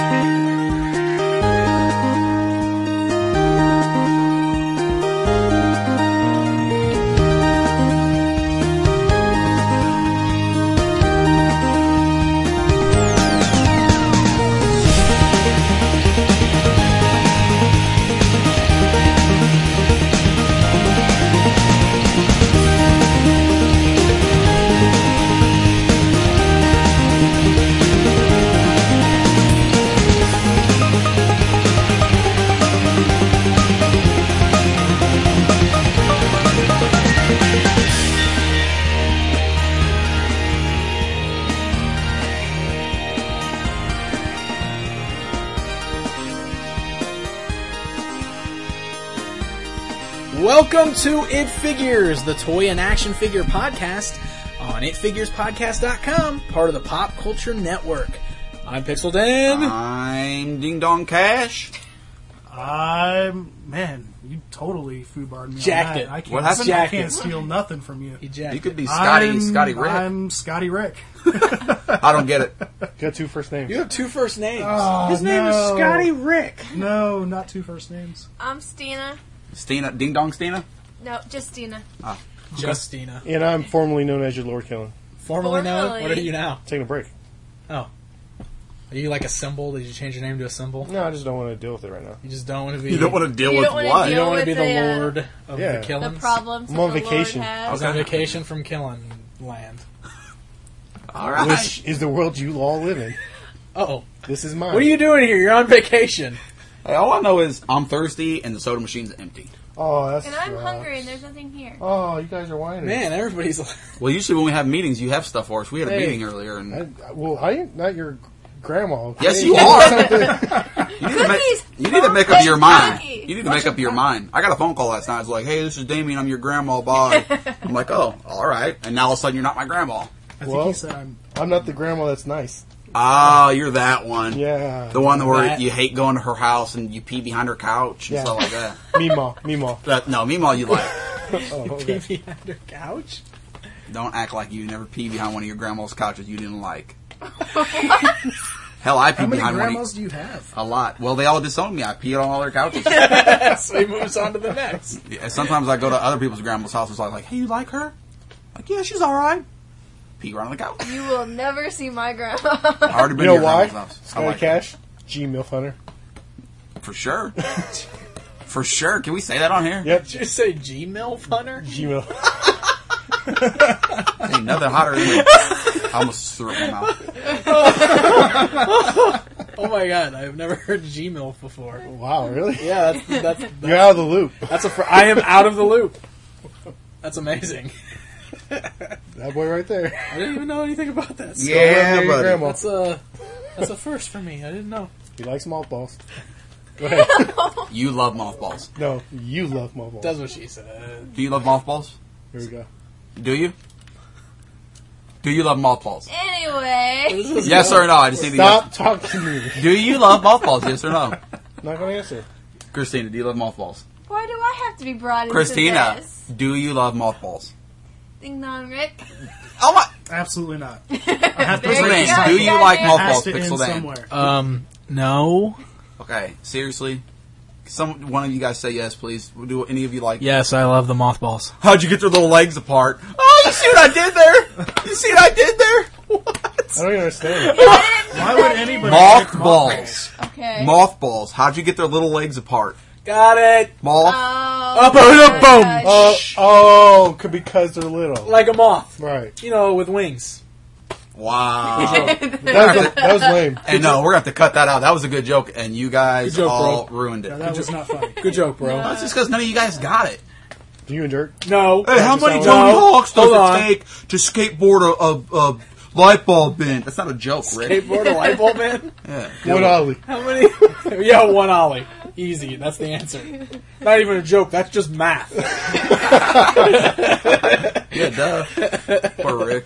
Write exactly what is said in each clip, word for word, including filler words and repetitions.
Welcome to It Figures, the toy and action figure podcast on it figures podcast dot com, part of the Pop Culture Network. I'm Pixel Dan. I'm Ding Dong Cash. I'm... Man, you totally foobarred me Jacked on that. it. I can't, What happened? I Jacked can't it. steal nothing from you. He jacked You could be it. Scotty, I'm, Scotty Rick. I'm Scotty Rick. I don't get it. Got two first names. You have two first names. Oh, His name no. is Scotty Rick. No, not two first names. I'm Stina. Stina, Ding Dong Stina? No, just Stina. Justina. And I'm formerly known as your Lord Killen. Formerly known? Formerly. What are you now? Taking a break. Oh. Are you like a symbol? Did you change your name to a symbol? No, I just don't want to deal with it right now. You just don't want to be... You don't want to deal You with don't wanna what? You deal- don't want to be with the the, uh, lord of Yeah. the Killens? The problems I'm that on the vacation. Lord I has. was Okay. on vacation from Killen land. All right. Which is the world you all live in. Uh-oh. This is mine. What are you doing here? You're on vacation. Hey, all I know is I'm thirsty and the soda machine's empty. Oh, that's And I'm sucks. hungry and there's nothing here. Oh, you guys are whining. Man, everybody's like... Well, usually when we have meetings, you have stuff for us. We had a Hey. meeting earlier, and I, well, I ain't not your grandma. Okay? yes, you are. you, need to make, Cookies! you need to make up your mind. Cookies! You need to make up your mind. I got a phone call last night. It's like, hey, this is Damien. I'm your grandma. Bye. I'm like, oh, all right. And now all of a sudden, you're not my grandma. I think Well- he said I'm... I'm not the grandma that's nice. Ah, you're that one. Yeah. The one where That- you hate going to her house and you pee behind her couch and Yeah. stuff like that. Mima. Mima. That no, meanwhile you like. Oh, okay. Pee behind her couch? Don't act like you never pee behind one of your grandma's couches you didn't like. Hell, I pee How many behind one. grandmas Of, do you have? a lot. Well, they all disowned me. I peed on all their couches. So he moves on to the next. Yeah, sometimes I go to other people's grandma's houses. Like, like, hey, you like her? Like, yeah, she's all right. Pee right on the couch. You will never see my grandma. I already been You know to your why? grandma's house. I Scotty like her. Cash. G Milf Hunter. For sure. For sure. Can we say that on here? Yep. Did you say G-Milf Hunter? G Milf. Ain't nothing hotter than me. I almost threw it in my mouth. Oh my god, I've never heard G-Milf before. Wow, really? Yeah, that's... that's, You're that's out of the loop. That's a. Fr- I am out of the loop. That's amazing. That boy right there. I didn't even know anything about that. So Yeah, Go buddy. grandma. that's a that's a first for me. I didn't know. He likes mothballs. Go ahead. You love mothballs. No, you love mothballs. That's what she said. Do you love mothballs? Here we go. Do you? Do you love mothballs? Anyway. Yes or no? I just need to Stop yes. talking to me. Do you love mothballs? Yes or no? Not gonna answer. Christina, do you love mothballs? Why do I have to be brought into Christina, this? do you love mothballs? Ding dong, Rick. Oh my! Absolutely not. I have to There Pixel you Dan, go. do you Yeah, like yeah. has mothballs? to end Pixel Dan. somewhere. Um, no. Okay, seriously? Some one of you guys say yes, please. Do any of you like? Yes, I love the mothballs. How'd you get their little legs apart? Oh, you see what I did there? You see what I did there? What? I don't even understand. Why would anybody... Mothballs. Okay. Mothballs. How'd you get their little legs apart? Got it. Moth. Oh, Up, boom, boom. God. Oh, oh, could- because they're little. Like a moth. Right. You know, with wings. Wow. That was, that was lame. And no, we're gonna have to cut that out. That was a good joke, and you guys Good joke, all bro. ruined it. No, that was not funny. Good joke, bro. That's just because none of you guys got it. Do you and Dirk? No. Hey, how many No. Tony Hawks does Hold it on. take to skateboard a, a, a light bulb bin? That's not a joke, Rick. Skateboard a light bulb man? Yeah. One Ollie. How many? Yeah, one ollie. Easy. That's the answer. Not even a joke. That's just math. Yeah, duh. Poor Rick.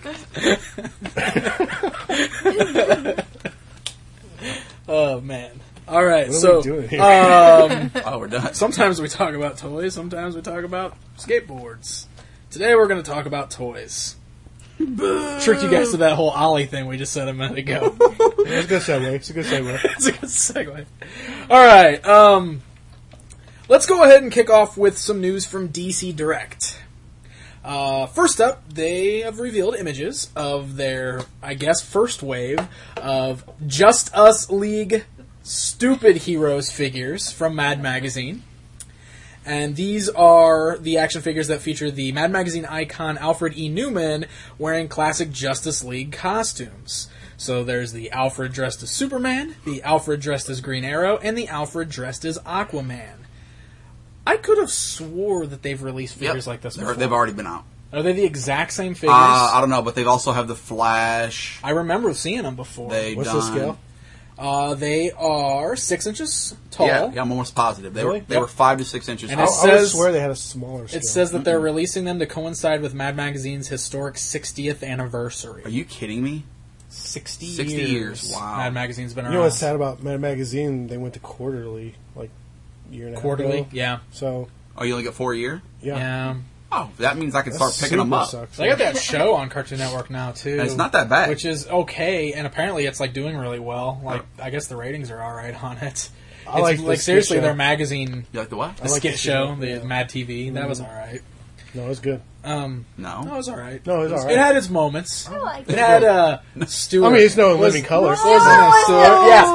Oh man. All right. What are so, we doing here? um, Oh, we're done. sometimes we talk about toys. Sometimes we talk about skateboards. Today we're going to talk about toys. Tricked you guys to that whole Ollie thing we just said a minute ago. It's a good segue. It's a good segue. It's a good segue. All right, um, let's go ahead and kick off with some news from D C Direct. Uh, first up, they have revealed images of their, I guess, first wave of Just Us League Stupid Heroes figures from Mad Magazine. And these are the action figures that feature the Mad Magazine icon Alfred E. Newman wearing classic Justice League costumes. So there's the Alfred dressed as Superman, the Alfred dressed as Green Arrow, and the Alfred dressed as Aquaman. I could have swore that they've released figures Yep. like this They're- before. They've already been out. Are they the exact same figures? Uh, I don't know, but they've also have the Flash. I remember seeing them before. They What's done, the scale? Uh, they are six inches tall. Yeah, yeah, I'm almost positive. They Really? were they Yep. were five to six inches And I, it tall. I would says- swear they had a smaller scale. It says that they're releasing them to coincide with Mad Magazine's historic sixtieth anniversary. Are you kidding me? sixty, sixty years. years, wow. Mad Magazine's been You around. know what's sad about Mad Magazine? They went to quarterly, like, a year and a half Quarterly? ago. Yeah. So, Oh, you only get four a year? yeah. Yeah. Oh, that means I can That start picking them super up. sucks. So I got that show on Cartoon Network now, too. And it's not that bad. Which is okay, and apparently it's, like, doing really well. Like, I guess the ratings are alright on it. I It's, like the like, skit seriously, show. their magazine, You like the what? the I like skit the show, show, the yeah. Mad T V, that was alright. No, it's good. Um, No. no, it was alright. No, it was alright. It had its moments. I like It it. had, uh, Stuart. I mean, it's no in was- living color. was in it, Stuart. Yeah.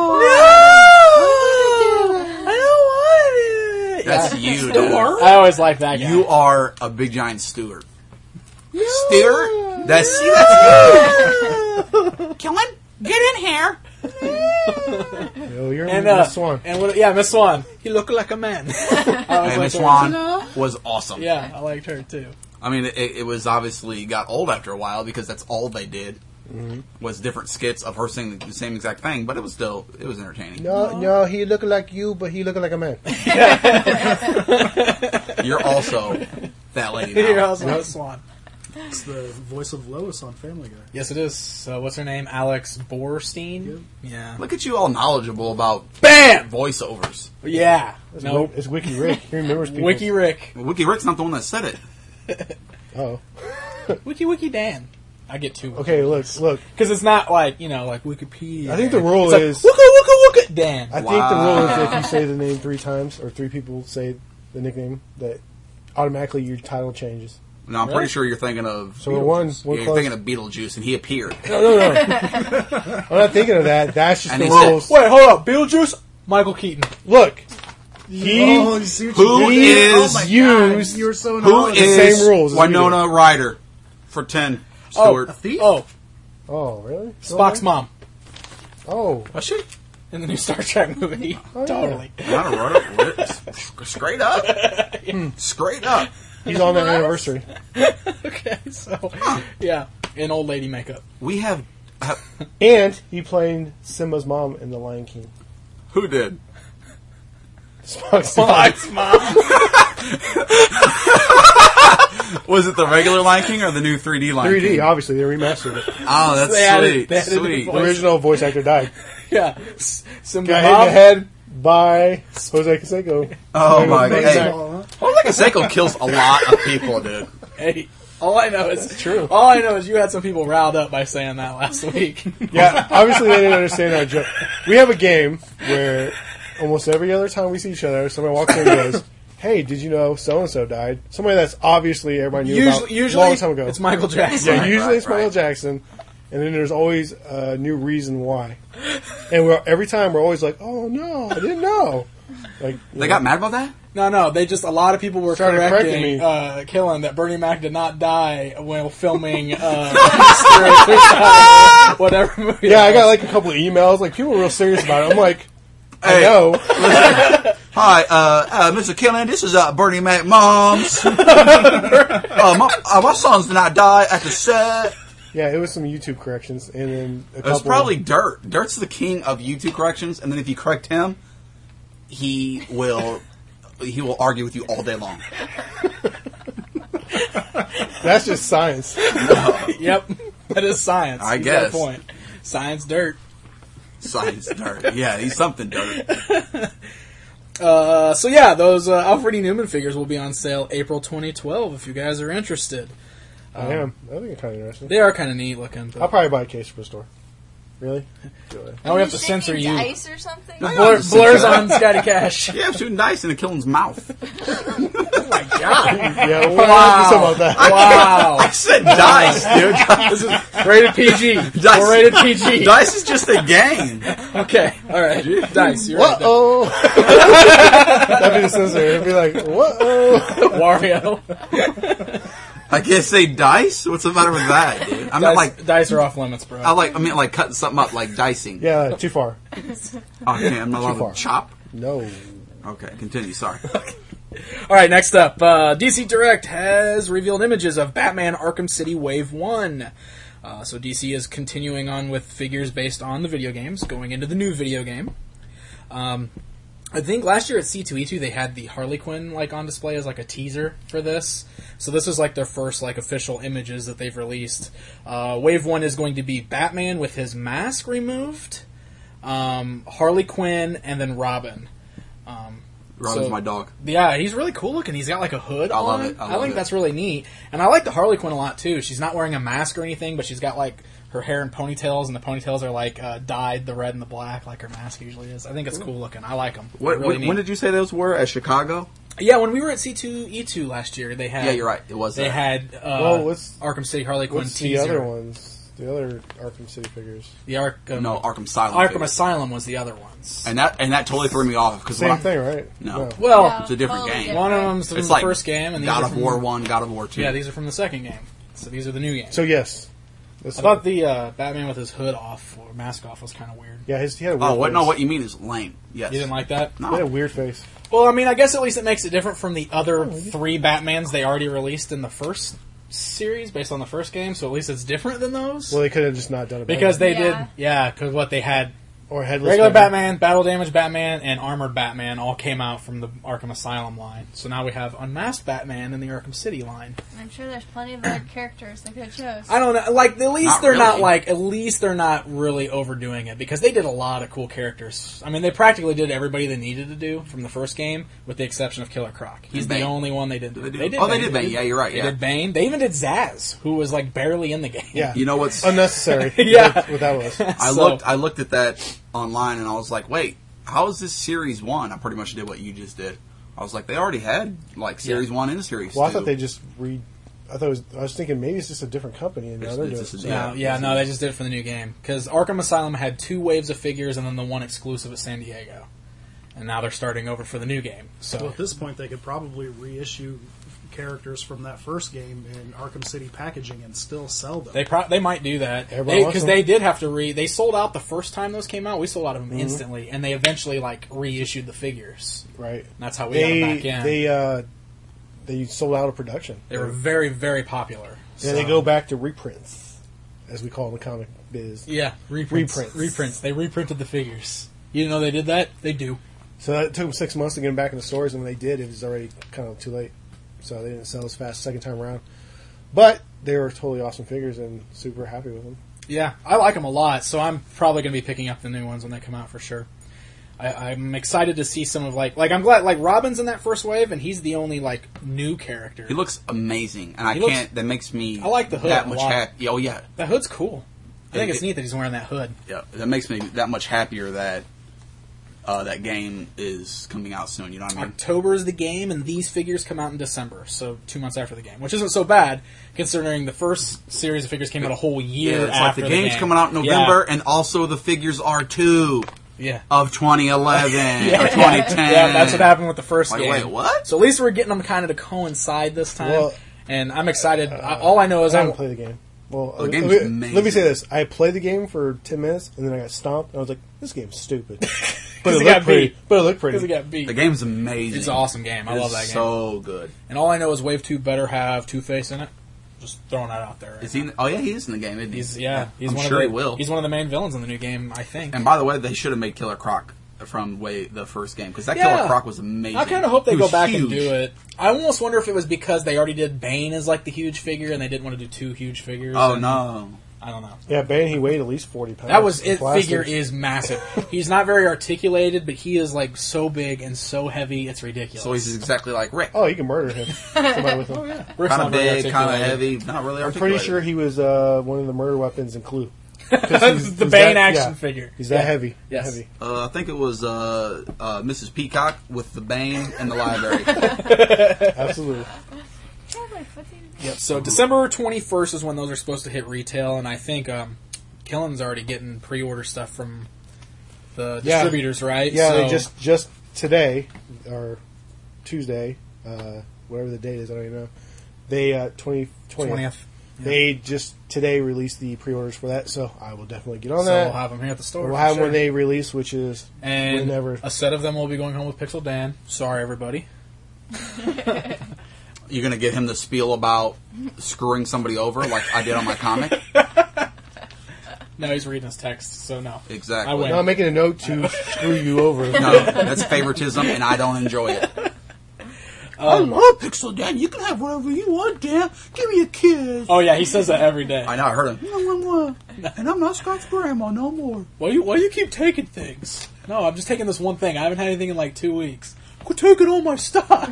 I don't want it. That's Yeah. you, dude. I always like that guy. You are a big giant Stewart. Stewart? That's, see, that's good. Killen, get in here. Yo, you're and, Miss uh, Swan. and what, yeah, Miss Swan. He looked like a man. I always Hey, liked Miss her. Swan was awesome. Yeah, I liked her too. I mean, it, it was obviously got old after a while because that's all they did Mm-hmm. was different skits of her saying the same exact thing. But it was still it was entertaining. No, no, he looking like you, but he looking like a man. You're also that lady now. You're also Miss Swan. It's the voice of Lois on Family Guy. Yes, it is. So, what's her name? Alex Borstein. Yeah. Look at you all knowledgeable about Bam. voiceovers. Yeah. It's, No. Wi- it's Wiki Rick. He remembers people. Wiki Rick. Wiki Rick's not the one that said it. Oh. Wiki Wiki Dan. I get two. Okay, look, look. Because it's not like, you know, like Wikipedia. I think the rule It's like, is- Wooka Wooka Wooka Dan. I think Wow. the rule is if you say the name three times, or three people say the nickname, that automatically your title changes. No, I'm Really? pretty sure you're thinking of. So we're one, Yeah, one you're close. thinking of Beetlejuice, and he appeared. No, no, no. I'm not thinking of that. That's just And the he said- rules. Wait, hold up. Beetlejuice? Michael Keaton. Look, he Oh, you see what Who you did? is- Oh my used- God, you were so Who knowledgeable. is same rules as we Winona Ryder for ten? Stewart. A thief? Oh, Oh, really? Spock's mom. Oh, Was she? In the new Star Trek movie. Oh, yeah. Totally. Winona Ryder. Straight up. Straight up. he's on that anniversary. Okay, so, yeah. In old lady makeup. We have. have And he played Simba's mom in The Lion King. who did? Spock's mom. Spock's mom. Was it the regular Lion King or the new three D Lion three D, King? obviously. They remastered it. Oh, that's They added- sweet. they added the Sweet. The voice. original voice actor died. Yeah. S- Simba Got hit in Bob. the head by Jose Canseco. Oh my god. Hey. Hey, Jose Canseco kills a lot of people, dude. Hey, all I know is true. All I know is you had some people riled up by saying that last week. Yeah, obviously they didn't understand our joke. We have a game where almost every other time we see each other, somebody walks in and goes, "Hey, did you know so and so died?" Somebody that's obviously everybody knew about usually, a usually long time ago. it's Michael Jackson. Yeah, Right, usually right, it's Michael right. Jackson, and then there's always a new reason why. And we're every time we're always like, "Oh no, I didn't know." Like you They know, got mad about that? No, no, they just, a lot of people were Started correcting, correcting me. uh, Killen that Bernie Mac did not die while filming, uh, whatever movie. Yeah, I that got was. like a couple of emails. Like people were real serious about it. I'm like, I Hey. know. Hi, uh, uh, Mister Killen, this is, uh, Bernie Mac Moms. uh, my, uh, my sons did not die at the set. Yeah, it was some YouTube corrections, and then a It was couple. probably Dirt. Dirt's the king of YouTube corrections, and then if you correct him, he will he will argue with you all day long. That's just science. Yep, that is science. I You got a guess. point. Science dirt. Science Dirt. Yeah, he's something Dirt. Uh, so yeah, those uh, Alfred E. Newman figures will be on sale April twenty twelve if you guys are interested. I am. I think it's kind of interesting. They are kind of neat looking. But I'll probably buy a case for a store. Really? Really? now we have to You censor shooting you. dice or something? No, Blur, Just blurs censor on Scotty Cash. Yeah, I'm shooting dice in the Killen's mouth. Oh my god! Yeah, we'll wow. talk about that. Wow! I said dice, dude. This is rated P G. Dice. We're rated P G. Dice is just a game. Okay, all right. Dice. You're right. Uh-oh. That'd be the censor. It'd be like, whoa. Wario. I can't say dice. What's the matter with that, dude? I'm Dice, not like dice are off limits, bro. I like. I mean, like cutting something up, like dicing. Yeah, too far. Okay, I'm not allowed far. to chop. No. Okay, continue. Sorry. All right, next up, uh, D C Direct has revealed images of Batman Arkham City Wave one. Uh, so D C is continuing on with figures based on the video games, going into the new video game. Um, I think last year at C two E two they had the Harley Quinn like on display as like a teaser for this. So this is like their first like official images that they've released. Uh, Wave one is going to be Batman with his mask removed, um, Harley Quinn, and then Robin. Um, Robin's so- my dog. Yeah, he's really cool looking. He's got like a hood I love on. it. I I, love think it. that's really neat. And I like the Harley Quinn a lot too. She's not wearing a mask or anything, but she's got like her hair in ponytails, and the ponytails are like uh, dyed the red and the black, like her mask usually is. I think it's cool looking. I like them. What, really when, neat. when did you say those were? At Chicago? Yeah, when we were at C two E two last year, they had. Yeah, you're right. It was. They that. had uh, Well, what's- Arkham City Harley Quinn What's the teaser. other ones? The other Arkham City figures. The Arkham. No, Arkham Asylum. Arkham figures. Asylum was the other ones. And that and that totally threw me off because Same thing, right? No. well, No, It's a different totally game. one of them's from It's the like first game, and these God are of from, War one, God of War two. Yeah, these are from the second game. So these are the new games. So yes. That's I thought the uh, Batman with his hood off or mask off was kind of weird. Yeah, his, he had a weird Oh, what? face. No, what you mean is lame. Yes. You didn't like that? He had a No. weird face. Well, I mean, I guess at least it makes it different from the other three Batmans they already released in the first series based on the first game, so at least it's different than those. Well, they could have just not done it. because better. they Yeah. did, yeah, because what they had, or headless regular Batman. Batman, Battle Damage Batman, and Armored Batman all came out from the Arkham Asylum line. So now we have Unmasked Batman in the Arkham City line. I'm sure there's plenty of other characters they could have chose. I don't know, like, at least Not they're not, really. like, at least they're not really overdoing it, because they did a lot of cool characters. I mean, they practically did everybody they needed to do from the first game, with the exception of Killer Croc. He's And the Bane. only one they didn't do. Did they do- They did oh, they Bane. did Bane. Yeah, you're right, They yeah. did Bane. They even did Zaz, who was, like, barely in the game. Yeah. You know what's? Unnecessary. Yeah. That's what that was. I So- looked. I looked at that online and I was like, wait, how is this series one? I pretty much did what you just did. I was like, they already had like series Yeah. one and series Well, I two. thought they just re. I thought it was. I was thinking maybe it's just a different company, and now It's- they're it's doing. just it. a- No, Yeah. yeah, no, they just did it for the new game. Because Arkham Asylum had two waves of figures and then the one exclusive at San Diego. And now they're starting over for the new game. Well, So at this point, they could probably reissue characters from that first game in Arkham City packaging and still sell them. they pro- they might do that. Everybody wants Because them. they did have to re... They sold out the first time those came out. We sold out of them instantly. And they eventually, like, reissued the figures. Right. And that's how we They got them back in. They, they uh, they sold out of production. were very, very popular. Yeah, they So- go back to reprints, as we call it in the comic biz. Yeah, reprints. Reprints. Reprints. They reprinted the figures. You didn't know they did that? They do. So that took them six months to get them back in the stores, and when they did, it was already kind of too late. So they didn't sell as fast second time around. But they were totally awesome figures, and super happy with them. Yeah, I like them a lot, so I'm probably going to be picking up the new ones when they come out for sure. I, I'm excited to see some of like like I'm glad like Robin's in that first wave, and he's the only like new character. He looks amazing, and I He looks- can't. That makes me. I like the hood that a much lot. happy. Oh yeah, That hood's cool. I think It- it's it- neat that he's wearing that hood. yeah. That makes me that much happier that uh, that game is coming out soon. You know what I mean? October is the game, and these figures come out in December, so two months after the game, which isn't so bad considering the first series of figures came out a whole year Yeah, it's like after the game's game. coming out in November, and also the figures are too Yeah. of twenty eleven Yeah. or twenty ten. Yeah, that's what happened with the first Like, game. wait, what? So at least we're getting them kind of to coincide this time, Well, and I'm excited. I, all I know is I I haven't played the game. Well, the let, game's me, amazing. let me say this: I played the game for ten minutes, and then I got stomped. And I was like, "This game's stupid," but it it got looked pretty. beat. But it looked because pretty. it got beat. The game's amazing. It's an awesome game. I It love is that game. So good. And all I know is Wave Two better have Two Face in it. Just throwing that out there. Right Is he? In the, oh yeah, he is in the game. Isn't he? He's yeah. He's I'm one sure of the, he will. He's one of the main villains in the new game, I think. And by the way, they should have made Killer Croc from way the first game because that Yeah. Killer Croc was amazing. I kind of hope they He go was back huge. and do it. I almost wonder if it was because they already did Bane as like the huge figure, and they didn't want to do two huge figures. Oh and no! I don't know. Yeah, Bane, he weighed at least forty pounds. That was in it. plastic. Figure is massive. He's not very articulated, but he is like so big and so heavy, it's ridiculous. So he's exactly like Rick. Oh, you can murder him. Somebody with him. oh yeah, Rick's Kind not of very big, kind of articulated. heavy, not really I'm articulated. pretty sure he was uh, one of the murder weapons in Clue. 'Cause he's- the he's Bane that- action yeah, figure. He's that Yeah. heavy. Yes. Heavy. Uh, I think it was uh, uh, Missus Peacock with the Bane in the library. Absolutely. Yeah, my footing. Yep. So December twenty-first is when those are supposed to hit retail, and I think um, Killen's already getting pre-order stuff from the Yeah. distributors, right? Yeah, so, they just just today or Tuesday, uh, whatever the date is, I don't even know. They uh, twenty twentieth. twentieth. They just today released the pre-orders for that, so I will definitely get on So that. we'll have them here at the store. We'll for have them sure. when they release, which is And whenever. a set of them will be going home with Pixel Dan. Sorry, everybody. You're going to get him the spiel about screwing somebody over like I did on my comic? No, he's reading his text, so no. Exactly. I win. No, I'm making a note to screw you over. No, that's favoritism, and I don't enjoy it. I Um, love Pixel Dan. You can have whatever you want, Dan. Give me a kiss. Oh yeah, he says that every day. I know, I heard him. And I'm not Scott's grandma no more. Why you why you keep taking things? No, I'm just taking this one thing. I haven't had anything in like two weeks. Quit taking all my stock.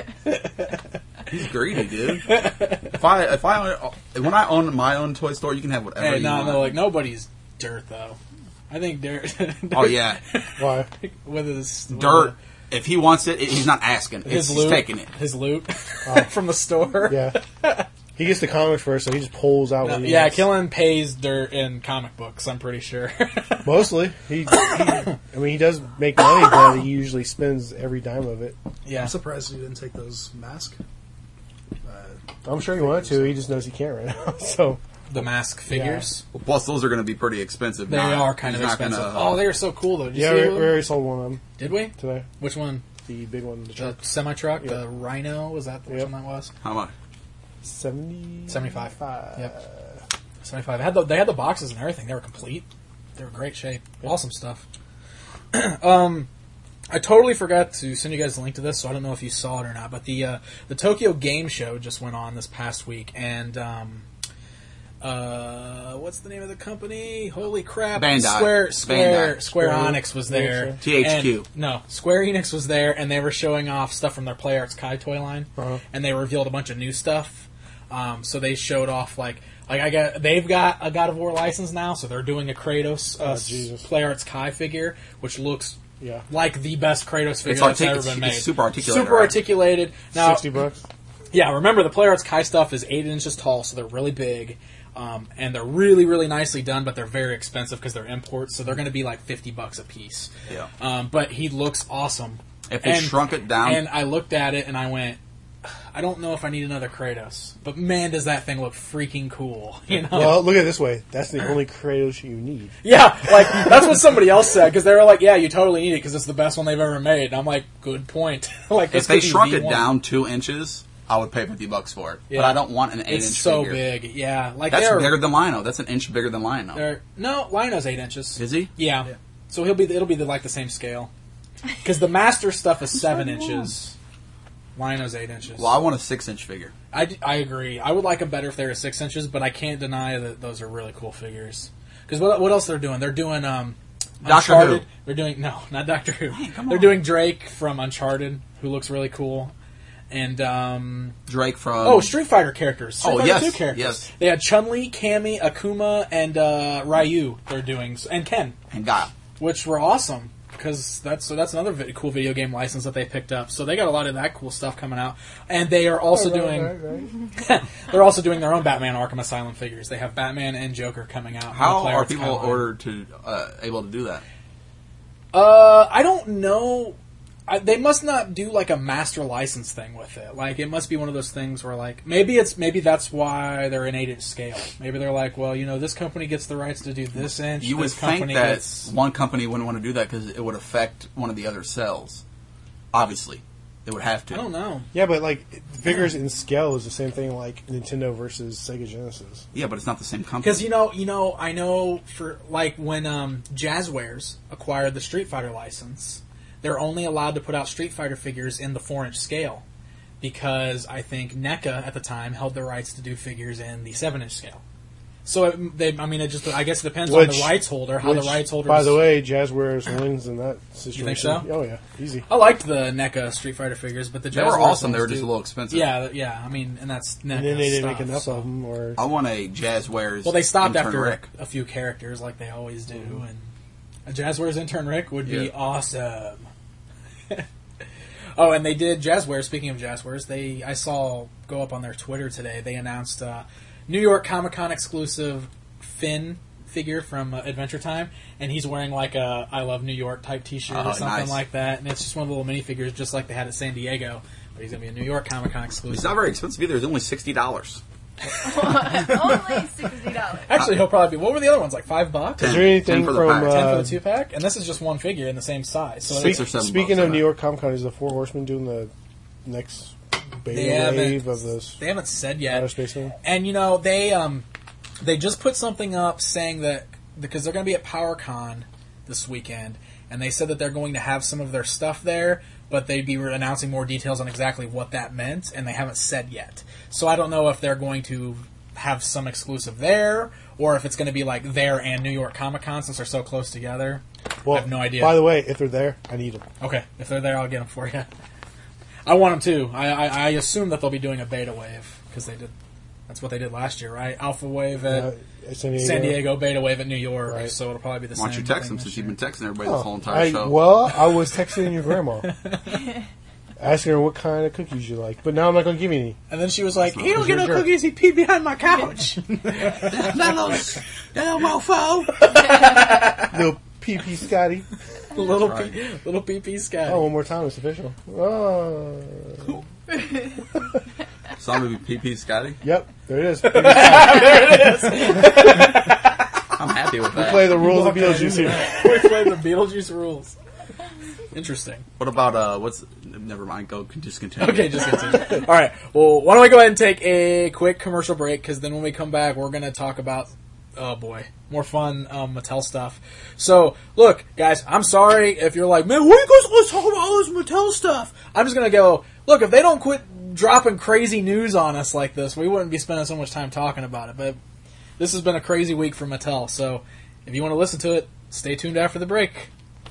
He's greedy, dude. If I, if I, when I own my own toy store, you can have whatever Hey, you no, want. no, like nobody's dirt though. I think dirt. Oh yeah, Why? whether this dirt. If he wants it, he's not asking. It's, his he's loot, taking it. his loot from the store. Yeah. He gets the comics first, so he just pulls out No, what he yeah, wants. Killen pays dirt in comic books. I'm pretty sure. Mostly. He, he, I mean, he does make money, but he usually spends every dime of it. yeah, I'm surprised you didn't take those masks. Uh, I'm sure he wanted to. He just knows he can't right now. So the mask figures. Plus, those are going to be pretty expensive. They Not- are kind of he's not expensive. Gonna, oh, they are so cool though. Did you yeah, see we, them? we already sold one of them Did we? today. Which one? The big one, the The truck. semi truck, Yeah. the Rhino. Was that which Yep. one that was? how much? Seventy. seventy-five. Five. Yep. seventy-five. They had the, they had the boxes and everything. They were complete. They were great shape. Awesome stuff. um, I totally forgot to send you guys the link to this, so I don't know if you saw it or not. But the uh, the Tokyo Game Show just went on this past week, and um, uh, what's the name of the company? Holy crap! Bandai. Square Square Bandai. Square Square- Enix was there. T H Q. And- no, Square Enix was there, and they were showing off stuff from their Play Arts Kai toy line, Uh-huh. and they revealed a bunch of new stuff. Um, so they showed off like like I got they've got a God of War license now, so they're doing a Kratos uh, Oh, Jesus. Play Arts Kai figure, which looks Yeah. like the best Kratos figure It's, that's artic- ever it's, been made. it's super articulated. Super right? articulated. Now, Sixty bucks. yeah, remember the Play Arts Kai stuff is eight inches tall, so they're really big. Um, and they're really, really nicely done, but they're very expensive because they're imports, so they're going to be like fifty bucks a piece. Yeah. Um, but he looks awesome. If they And- shrunk it down, And I looked at it and I went, I don't know if I need another Kratos, but man, does that thing look freaking cool. You know? Well, look at it this way. That's the only Kratos you need. Yeah, like that's what somebody else said because they were like, "Yeah, you totally need it because it's the best one they've ever made." And I'm like, "Good point." like this if they could be shrunk V it one. down two inches, I would pay fifty bucks for it. Yeah. But I don't want an eight it's inch so figure. big. Yeah, like That's they're, bigger than Lino. That's an inch bigger than Lino. they're no Lino's eight inches. Is he? Yeah. So he'll be it'll be the, like the same scale because the master stuff is seven inches. Lino's eight inches. Well, I want a six inch figure. I, d- I agree. I would like them better if they were six inches, but I can't deny that those are really cool figures. Because what, what else they're doing? They're doing um, Doctor Uncharted. Who. They're doing no, not Doctor Who. come they're on. doing Drake from Uncharted, who looks really cool, and um, Drake from. oh, Street Fighter characters. Street Oh, Fighter yes, two characters. yes. They had Chun Li, Cammy, Akuma, and uh, Ryu. They're doing and Ken, And Guile. which were awesome. Because that's so that's another vi- cool video game license that they picked up. So they got a lot of that cool stuff coming out, and they are also Right, doing right, right. they're also doing their own Batman Arkham Asylum figures. They have Batman and Joker coming out. on the How Play are Arts people Kai line. ordered to uh, able to do that? Uh, I don't know. I, they must not do like a master license thing with it. Like it must be one of those things where like maybe it's maybe that's why they're an eight inch scale. Maybe they're like, well, you know, this company gets the rights to do this inch. You would this think company that gets one company wouldn't want to do that because it would affect one of the other cells. Obviously, it would have to. I don't know. Yeah, but like figures in scale is the same thing like Nintendo versus Sega Genesis. Yeah, but it's not the same company. Because you know, you know, I know for like when um, Jazzwares acquired the Street Fighter license, they're only allowed to put out Street Fighter figures in the four inch scale because I think NECA at the time held the rights to do figures in the seven inch scale. So it, they, I mean, it just I guess it depends Which- on the rights holder, how Which, the rights holder. by the way, Jazzwares wins in that situation. think so? Oh yeah, easy. I liked the NECA Street Fighter figures, but the They were Jazzwares awesome. They ones were just do- a little expensive. Yeah, yeah. I mean, and that's NECA And then they didn't stuff, make enough so. of them, or I want a Jazzwares. Well, they stopped intern after Rick. a few characters, like they always do, and a Jazzwares intern Rick would be Yeah. awesome. Oh, and they did Jazzwares. Speaking of Jazzwares, they I saw go up on their Twitter today. They announced uh, New York Comic Con exclusive Finn figure from uh, Adventure Time, and he's wearing like a I Love New York type T-shirt Oh, or something nice. like that. And it's just one of the little minifigures, just like they had at San Diego. But he's gonna be a New York Comic Con exclusive. It's not very expensive either. It's only sixty dollars. Only sixty dollars. Actually, he'll probably be. What were the other ones? Like five bucks. Ten. is there anything ten for the from pack. Ten for uh, the two pack, and this is just one figure in the same size. So Six it- or seven speaking bucks, of I New know. York Comic Con, is the Four Horsemen doing the next they beta haven't wave of this they haven't said outer yet. space thing? And you know they um they just put something up saying that because they're going to be at PowerCon this weekend, and they said that they're going to have some of their stuff there, but they'd be announcing more details on exactly what that meant, and they haven't said yet. So I don't know if they're going to have some exclusive there, or if it's going to be like there and New York Comic Con since they're so close together. Well, I have no idea. By the way, if they're there, I need them. Okay, if they're there, I'll get them for you. I want them too. I, I, I assume that they'll be doing a beta wave because they did. That's what they did last year, right? Alpha wave at Uh, San Diego. San Diego, beta wave at New York. Right. So it'll probably be the Why don't same. you text thing him this since year. you've been texting everybody Oh, this whole entire I, show? well, I was texting your grandma, asking her what kind of cookies you like, but now I'm not going to give you any. And then she was like, That's "He not- don't get no you're a jerk. cookies. He peed behind my couch." that little, that little mofo. Little P P Scotty. little That's pee, little pee pee sky. Oh, one more time, it's official. Oh. So I'm gonna be P P Scotty. Yep, there it is. I'm happy with that. Play the rules of Beetlejuice here. We played the Beetlejuice rules. Interesting. What about uh? What's? Never mind. Go. Just continue. Okay, just continue. All right. Well, why don't we go ahead and take a quick commercial break? Because then when we come back, we're going to talk about, oh boy, more fun um, Mattel stuff. So, look, guys, I'm sorry if you're like, man, what are you guys let's talk about all this Mattel stuff? I'm just going to go, look, if they don't quit dropping crazy news on us like this, we wouldn't be spending so much time talking about it. But this has been a crazy week for Mattel. So, if you want to listen to it, stay tuned after the break.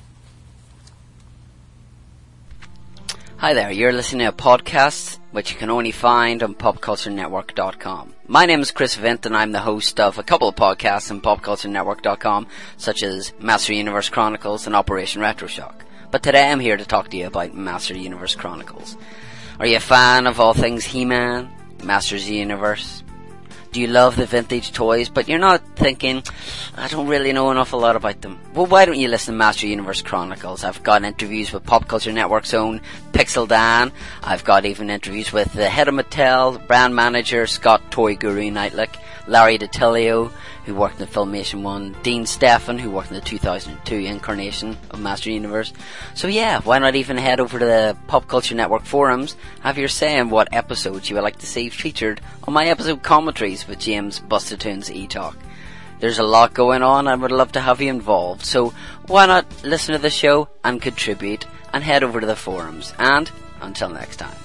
Hi there, you're listening to a podcast which you can only find on pop culture network dot com. My name is Chris Vint and I'm the host of a couple of podcasts on pop culture network dot com, such as Master Universe Chronicles and Operation Retroshock. But today I'm here to talk to you about Master Universe Chronicles. Are you a fan of all things He-Man, Masters of the Universe? Do you love the vintage toys, but you're not thinking, I don't really know an awful lot about them? Well, why don't you listen to Master Universe Chronicles? I've got interviews with Pop Culture Network's own Pixel Dan. I've got even interviews with the head of Mattel, brand manager Scott Toy Guru Knightlick, Larry DiTilio, who worked in Filmation one, Dean Stefan, who worked in the two thousand two incarnation of Master Universe. So yeah, why not even head over to the Pop Culture Network forums, have your say in what episodes you would like to see featured on my episode commentaries with James Bustatoons E-Talk. There's a lot going on and I would love to have you involved, so why not listen to the show and contribute and head over to the forums. And until next time.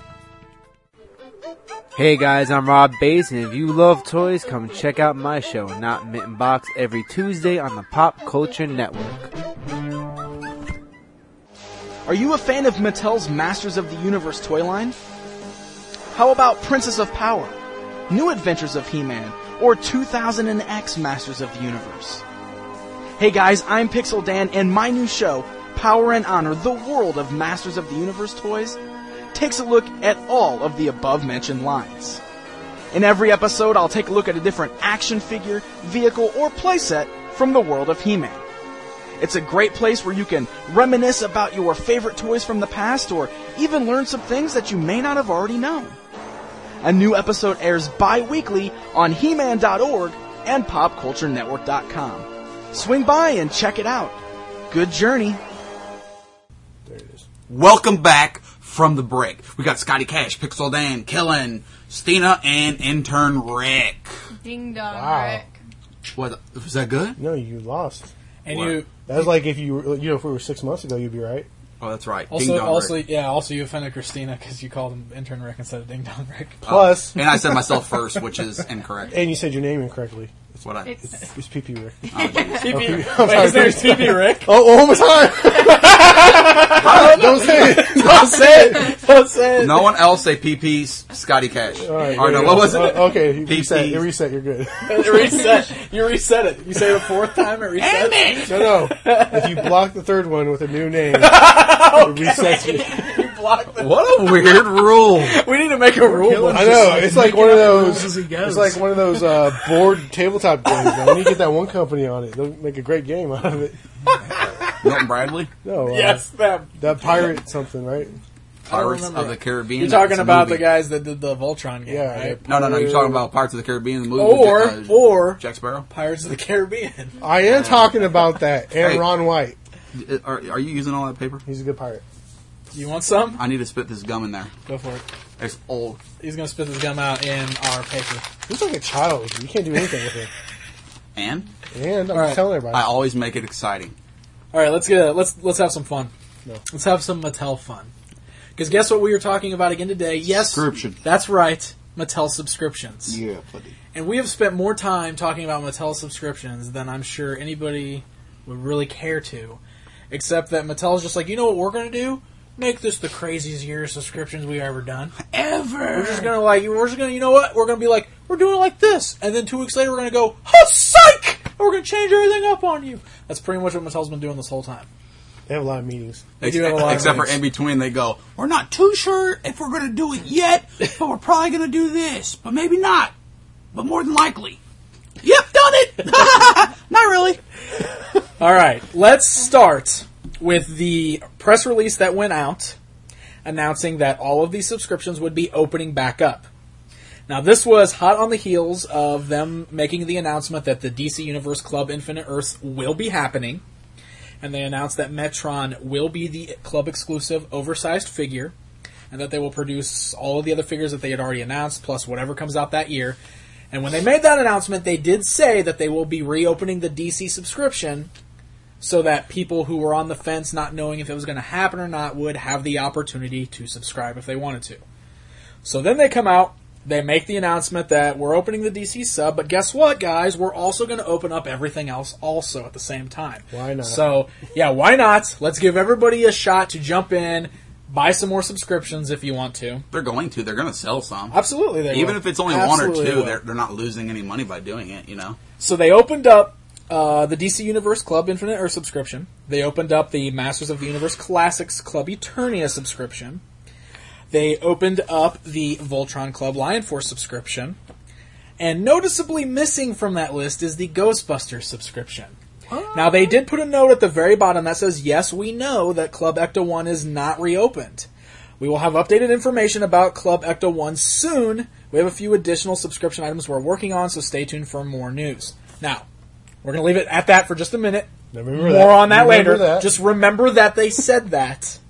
Hey guys, I'm Rob Bass, and if you love toys, come check out my show, Not Mitten Box, every Tuesday on the Pop Culture Network. Are you a fan of Mattel's Masters of the Universe toy line? How about Princess of Power, New Adventures of He-Man, or two thousand X Masters of the Universe? Hey guys, I'm Pixel Dan, and my new show, Power and Honor, the World of Masters of the Universe Toys, takes a look at all of the above-mentioned lines. In every episode, I'll take a look at a different action figure, vehicle, or playset from the world of He-Man. It's a great place where you can reminisce about your favorite toys from the past, or even learn some things that you may not have already known. A new episode airs bi-weekly on He Man dot org and Pop Culture Network dot com. Swing by and check it out. Good journey. There it is. Welcome back from the break. We got Scotty Cash, Pixel Dan, Kellen, Stina, and intern Rick. Ding dong, Wow. Rick. What was that good? No, you lost. And What? you, That was like if you, were, you know, if we were six months ago, you'd be right. Oh, that's right. Also, Ding Dong also, Rick. yeah. Also, you offended Christina because you called him Intern Rick instead of Ding Dong Rick. Plus, And I said myself first, which is incorrect. and you said your name incorrectly. That's what I. It's It's P P Rick. Oh, jeez. T P. I'm Wait, his sorry. name's T P Rick. Oh, one more time! Don't say it. Don't say it. Don't say it. No one else say P P's Scotty Cash. All right, All right, there no, you what go. was it? Uh, okay, you P reset. Ps. You reset. You're good. You reset. You reset it. You say it a fourth time. It resets. No, no. If you block the third one with a new name, it resets you. You blocked it. What a weird rule. We need to make a rule. killing book. I know. It's like Making one of up the rules those. as he goes. It's like one of those uh, board tabletop games. Man. When you get that one company on it, they'll make a great game out of it. Milton Bradley, No, uh, Yes, them. that pirate something, right? Pirates remember of the it. Caribbean. You're talking It's a about movie. the guys that did the Voltron game, Yeah. right? No, no, no. You're talking about Pirates of the Caribbean, the movie. Or, with, uh, or Jack Sparrow. Pirates of the Caribbean. I am talking about that. And Hey. Ron White. Are, are you using all that paper? He's a good pirate. You want some? I need to spit this gum in there. Go for it. It's old. He's gonna spit this gum out in our paper. He's like a child. You can't do anything with him. And And I'm All right. just telling everybody. I always make it exciting. All right, let's get let's let's have some fun. No. Let's have some Mattel fun. Because guess what we were talking about again today? Yes, Subscription. That's right, Mattel subscriptions. Yeah, buddy. And we have spent more time talking about Mattel subscriptions than I'm sure anybody would really care to. Except that Mattel's just like, you know what we're going to do? Make this the craziest year of subscriptions we've ever done. Ever. We're just going to like, we're just going to, you know what? We're going to be like, we're doing it like this. And then two weeks later we're going to go, oh, psych! And we're going to change everything up on you. That's pretty much what Mattel's been doing this whole time. They have a lot of meetings. They do have a lot of Except for things. in between, they go, we're not too sure if we're going to do it yet, but we're probably going to do this, but maybe not. But more than likely. Yep, done it! Not really. All right, let's start with the press release that went out announcing that all of these subscriptions would be opening back up. Now, this was hot on the heels of them making the announcement that the D C Universe Club Infinite Earths will be happening, and they announced that Metron will be the club exclusive oversized figure, and that they will produce all of the other figures that they had already announced, plus whatever comes out that year. And when they made that announcement, they did say that they will be reopening the D C subscription so that people who were on the fence not knowing if it was going to happen or not would have the opportunity to subscribe if they wanted to. So then they come out, they make the announcement that we're opening the D C sub, but guess what, guys? We're also going to open up everything else also at the same time. Why not? So, yeah, why not? Let's give everybody a shot to jump in, buy some more subscriptions if you want to. They're going to. They're going to sell some. Absolutely, they Even will. if it's only Absolutely one or they two, will. they're, they're not losing any money by doing it, you know? So they opened up uh, the D C Universe Club Infinite Earth subscription. They opened up the Masters of the Universe Classics Club Eternia subscription. They opened up the Voltron Club Lion Force subscription. And noticeably missing from that list is the Ghostbusters subscription. Now, they did put a note at the very bottom that says, yes, we know that Club Ecto one is not reopened. We will have updated information about Club Ecto one soon. We have a few additional subscription items we're working on, so stay tuned for more news. Now, we're going to leave it at that for just a minute. Remember More that. on that Remember later. that. Just remember that they said that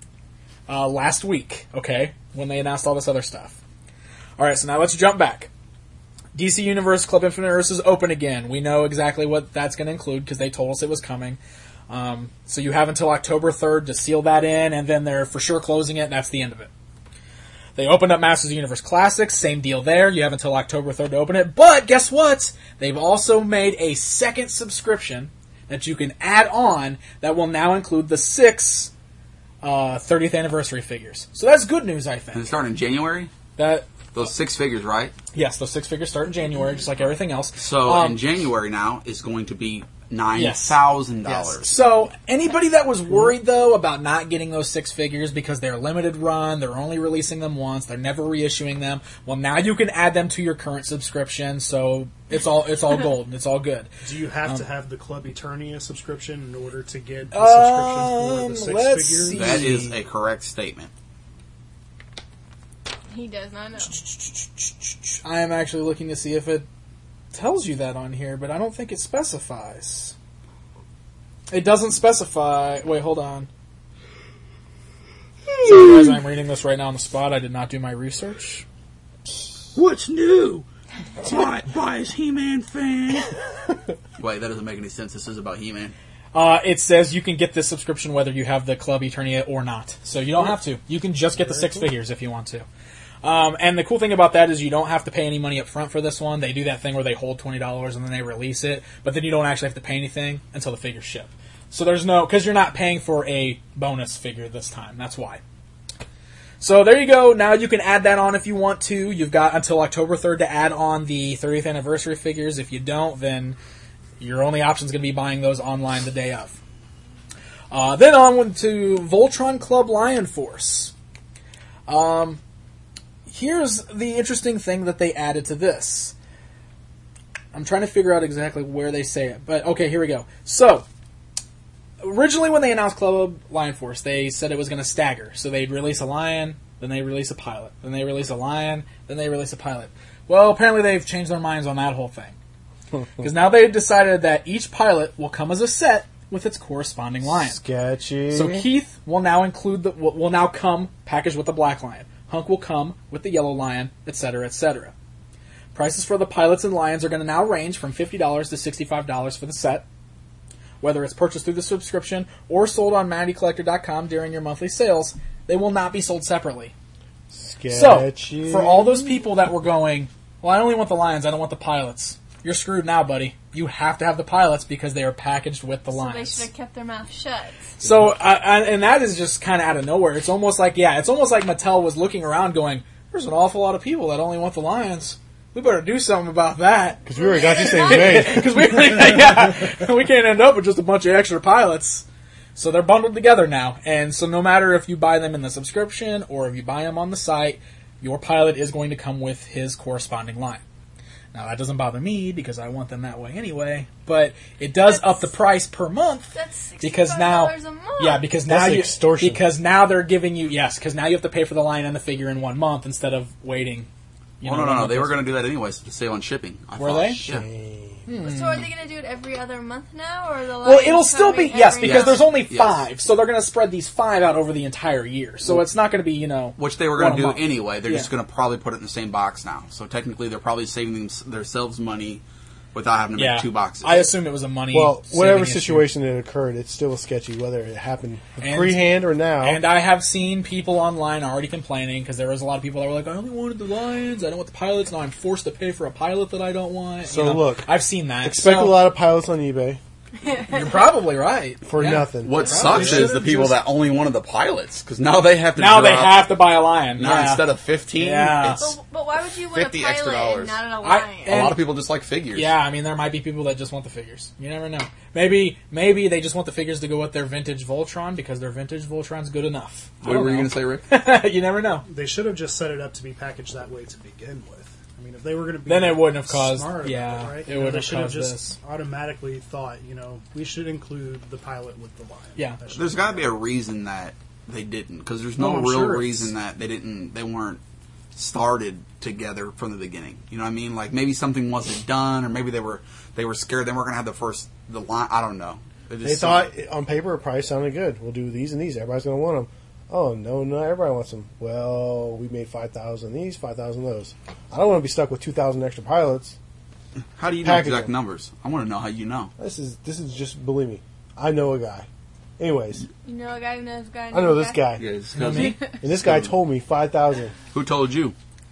uh, last week, okay, when they announced all this other stuff. All right, so now let's jump back. D C Universe Club Infinite Earths is open again. We know exactly what that's going to include because they told us it was coming. Um, so you have until October third to seal that in, and then they're for sure closing it, and that's the end of it. They opened up Masters of the Universe Classics, same deal there. You have until October third to open it. But guess what? They've also made a second subscription that you can add on that will now include the six uh, thirtieth anniversary figures. So that's good news, I And think. it's starting in January? That Those six figures, right? yes, those six figures start in January, just like everything else. So Um, in January now is going to be nine Yes. thousand Yes. dollars. So anybody that was worried though about not getting those six figures because they're limited run, they're only releasing them once, they're never reissuing them. Well, now you can add them to your current subscription, so it's all it's all gold. It's all good. Do you have Um, to have the Club Eternia subscription in order to get the subscription for Um, the six let's figures? see. That is a correct statement. He does not know. I am actually looking to see if it tells you that on here, but I don't think it specifies. It doesn't specify. Wait, hold on. So guys, I'm reading this right now on the spot. I did not do my research. What's new? Buy, buy his He-Man fan. Wait, that doesn't make any sense. This is about He-Man. Uh, it says you can get this subscription whether you have the Club Eternia or not. So you don't have to. You can just get the six figures if you want to. Um, and the cool thing about that is you don't have to pay any money up front for this one. They do that thing where they hold twenty dollars and then they release it, but then you don't actually have to pay anything until the figures ship. So there's no, because you're not paying for a bonus figure this time. That's why. So there you go. Now you can add that on if you want to. You've got until October third to add on the thirtieth anniversary figures. If you don't, then your only option is going to be buying those online the day of. Uh, then on to Voltron Club Lion Force. Um... Here's the interesting thing that they added to this. I'm trying to figure out exactly where they say it, but okay, here we go. So, originally when they announced Club Lion Force, they said it was going to stagger. So they'd release a lion, then they release a pilot, then they release a lion, then they release a pilot. Well, apparently they've changed their minds on that whole thing. Because now they've decided that each pilot will come as a set with its corresponding lion. Sketchy. So Keith will now include the will will now come packaged with the black lion. Hunk will come with the yellow lion, et cetera, et cetera. Prices for the pilots and lions are going to now range from fifty dollars to sixty-five dollars for the set. Whether it's purchased through the subscription or sold on Manatee Collector dot com during your monthly sales, they will not be sold separately. Sketchy. So, for all those people that were going, well, I only want the lions, I don't want the pilots. You're screwed now, buddy. You have to have the pilots because they are packaged with the So lions. they should have kept their mouth shut. So, I, I, and that is just kind of out of nowhere. It's almost like, yeah, it's almost like Mattel was looking around going, there's an awful lot of people that only want the lions. We better do something about that. Because we already got these things made. Because we, yeah, we can't end up with just a bunch of extra pilots. So they're bundled together now. And so no matter if you buy them in the subscription or if you buy them on the site, your pilot is going to come with his corresponding line. Now, that doesn't bother me because I want them that way anyway, but it does That's- up the price per month. That's Because now, sixty-five dollars a month. yeah, because now That's you, extortion. because now they're giving you, yes, because now you have to pay for the line and the figure in one month instead of waiting. You Oh, know, no, no, one no. month They were goes- going to do that anyways to save on shipping. I Were thought. they? Yeah. So are they going to do it every other month now, or the Well, lions it'll still be, coming yes, every because Yes. there's only Yes. five, so they're going to spread these five out over the entire year. So it's not going to be, you know, Which they were going one to a do month. anyway. They're Yeah. just going to probably put it in the same box now. So technically, they're probably saving them, themselves money without having to Yeah, make two boxes. I assumed it was a money. Well, whatever saving issue. situation that occurred, it's still sketchy, whether it happened And- freehand or now. And I have seen people online already complaining because there was a lot of people that were like, I only wanted the lions, I don't want the pilots, now I'm forced to pay for a pilot that I don't want. So You know, look, I've seen that. Expect So, a lot of pilots on eBay You're probably right. for Yeah. nothing. What Probably sucks is the should've people just- that only wanted the pilots, because now they have to Now they drop- have to buy a lion. now yeah. instead of fifteen, Yeah. it's But, but why would you want a fifty pilot extra and dollars. not a I- lion? a and- lot of people just like figures. Yeah, I mean, there might be people that just want the figures. You never know. Maybe maybe they just want the figures to go with their vintage Voltron because their vintage Voltron's good enough. I What don't were you know. going to say, Rick? You never know. They should have just set it up to be packaged that way to begin with. I mean, if they were going to be Then it wouldn't have caused- smart about yeah, it, right? it You know, wouldn't they have should have caused just this. automatically thought, you know, we should include the pilot with the lion. Yeah. That should There's be- got to be a reason that they didn't, because there's no No, I'm real sure it's- reason that they didn't. They weren't started together from the beginning. You know what I mean? Like maybe something wasn't done, or maybe they were they were scared they weren't going to have the first the line. I don't know. It They just thought on paper a price sounded good. We'll do these and these. Everybody's going to want them. Oh no, no, everybody wants them. Well, we made five thousand these, five thousand those. I don't want to be stuck with two thousand extra pilots. How do you know packaging. exact numbers? I want to know how you know. This is this is just believe me. I know a guy. Anyways, You know a guy who knows a guy. who I know knows a this guy, Yeah, it's You know 'cause- me? and this guy told me five thousand. Who told you?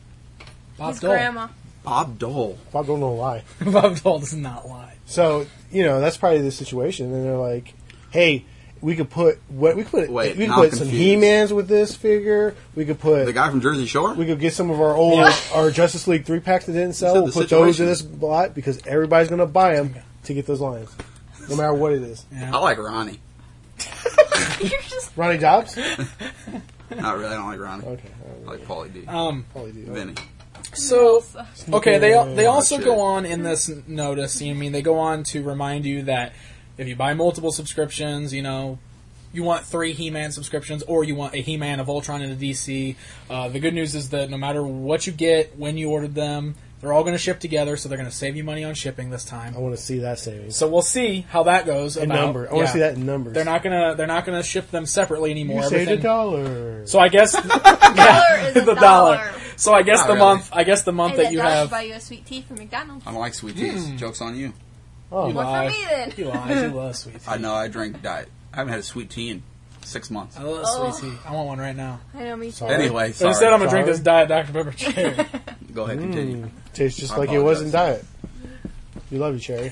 Bob His Dole. grandma. Bob Dole. I don't know why. Bob Dole does not lie. So you know that's probably the situation, and they're like, "Hey, we could put what we could put. Wait, we could now put I'm some confused. He-Mans with this figure. We could put The guy from Jersey Shore? we could get some of our old Yeah. our Justice League three packs that didn't sell. said We'll the put those in situation. this lot because everybody's going to buy them to get those lines, no matter what it is. I like Ronnie. You're just Ronnie Dobbs. Not really. I don't like Ronnie. Okay, I like Paulie D. Um, probably do. Vinny. so okay, they they also shit. go on in this notice. I mean, they go on to remind you that if you buy multiple subscriptions, you know, you want three He-Man subscriptions, or you want a He-Man, a Voltron, and a D C. Uh, the good news is that no matter what you get when you ordered them, they're all going to ship together, so they're going to save you money on shipping this time. I want to see that savings. So we'll see how that goes. In about- number. I want to yeah. see that in numbers. They're not gonna. They're not gonna ship them separately anymore. You saved a Everything- dollar. So I guess dollar is a the dollar. So I guess Not the really. month. I guess the month Hey, that you dollar have. buy you a sweet tea from McDonald's. I don't like sweet teas. Hmm. Joke's on you. Oh, You More lie. for me then. You lie. You love sweet tea. I know. I drink diet. I haven't had a sweet tea in six months. I love Oh. sweet tea. I want one right now. I know me too. Sorry. Anyway, But sorry. instead, I'm gonna drink Sorry. this Diet Doctor Pepper cherry. Go ahead, continue. Mm, tastes just I like it was in apologize. diet. You love you, Cherry.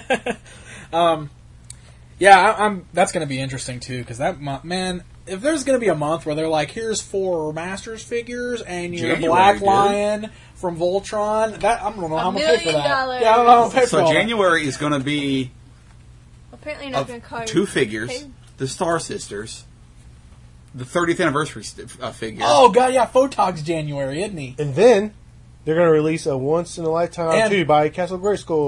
um, yeah, I, I'm. That's gonna be interesting too, because that month, man. If there's gonna be a month where they're like, here's four Masters figures and your January, Black dude. Lion from Voltron, that I don't know how I'm gonna pay for million that. dollars. Yeah, I don't know how I'm gonna pay for So all that. January is going to be Apparently, you're not of going to call two your figures: pay- the Star Sisters, the thirtieth anniversary st- uh, figure. Oh god, yeah, Photog's January, isn't he? And then they're going to release a once in a lifetime And- opportunity by Castle Grayskull.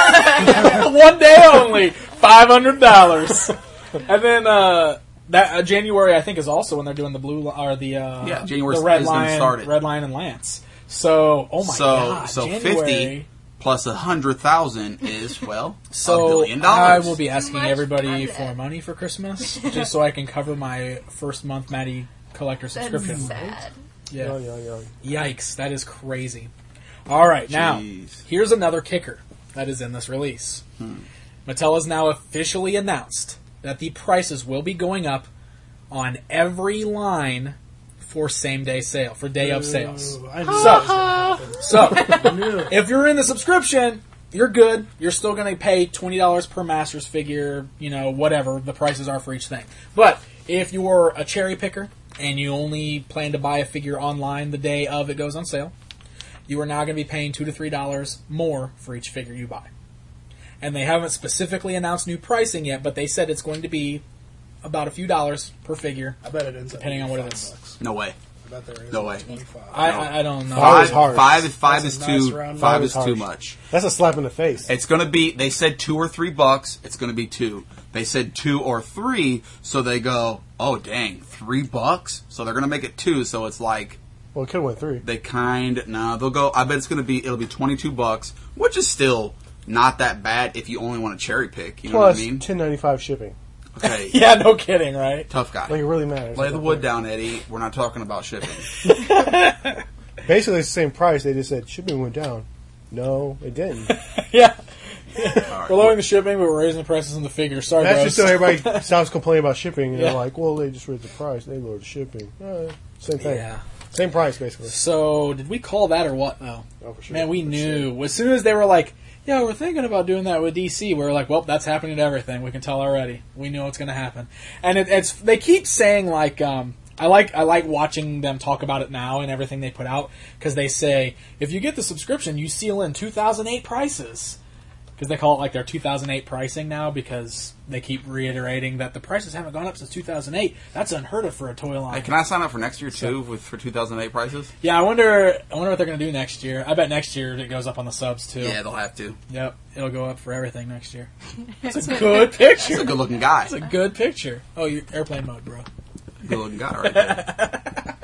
One day only, five hundred dollars. And then uh, that uh, January, I think, is also when they're doing the blue li- or the uh, Yeah, January the Red is gonna Lion, start it. Red Lion and Lance. So, oh my so god, so January. fifty plus a hundred thousand is well So a billion I dollars. will be asking much everybody money. for money for Christmas, just so I can cover my first month Maddie collector subscription. That's sad. Yeah, Yeah. yeah, yeah. Yikes, that is crazy. All right, now Jeez. here's another kicker that is in this release. Hmm. Mattel has now officially announced that the prices will be going up on every line for same day sale, for day of sales. Ooh, I knew that was gonna happen. So, I knew. if you're in the subscription, you're good. You're still going to pay twenty dollars per Masters figure, you know, whatever the prices are for each thing. But if you're a cherry picker and you only plan to buy a figure online the day of it goes on sale, you are now going to be paying two to three dollars more for each figure you buy. And they haven't specifically announced new pricing yet, but they said it's going to be about a few dollars per figure. I bet it ends up Depending on what it being is. five bucks. No way. I bet there is No like way. twenty-five. I, No. I, I don't know. Five Five, is harsh. five is five That's is a nice too round five number. is too Harsh. much. That's a slap in the face. It's going to be. They said two or three bucks. It's going to be two. They said two or three, so they go, oh dang, three bucks. So they're going to make it two. So it's like Well, it could have went three. they kind. No, they'll go. I bet it's going to be. It'll be twenty two bucks, which is still not that bad if you only want to cherry pick. You know Plus what I mean? ten ninety five shipping. Okay, Yeah, no kidding, right? tough guy. Like it really matters. Lay the wood down, Eddie. We're not talking about shipping. Basically, it's the same price. They just said shipping went down. No, it didn't. Yeah. All right. We're lowering the shipping, but we're raising the prices on the figure. Sorry, That's bros. just so everybody stops complaining about shipping. And Yeah. they're like, well, they just raised the price. They lowered the shipping. Uh, same thing. Yeah. Same price, basically. So, did we call that or what, though? Oh, for sure. Man, we For knew. sure. As soon as they were like, yeah, we're thinking about doing that with D C, we were like, well, that's happening to everything. We can tell already. We know what's going to happen. And it, it's they keep saying, like, um, I like I like watching them talk about it now and everything they put out, because they say, if you get the subscription, you seal in two thousand eight prices. Because they call it like their two thousand eight pricing now, because they keep reiterating that the prices haven't gone up since two thousand eight. That's unheard of for a toy line. Hey, can I sign up for next year too with for two thousand eight prices? Yeah, I wonder. I wonder what they're going to do next year. I bet next year it goes up on the subs too. Yeah, they'll have to. Yep, it'll go up for everything next year. It's a good picture. He's a good looking guy. It's a good picture. Oh, you're airplane mode, bro. Good looking guy right there.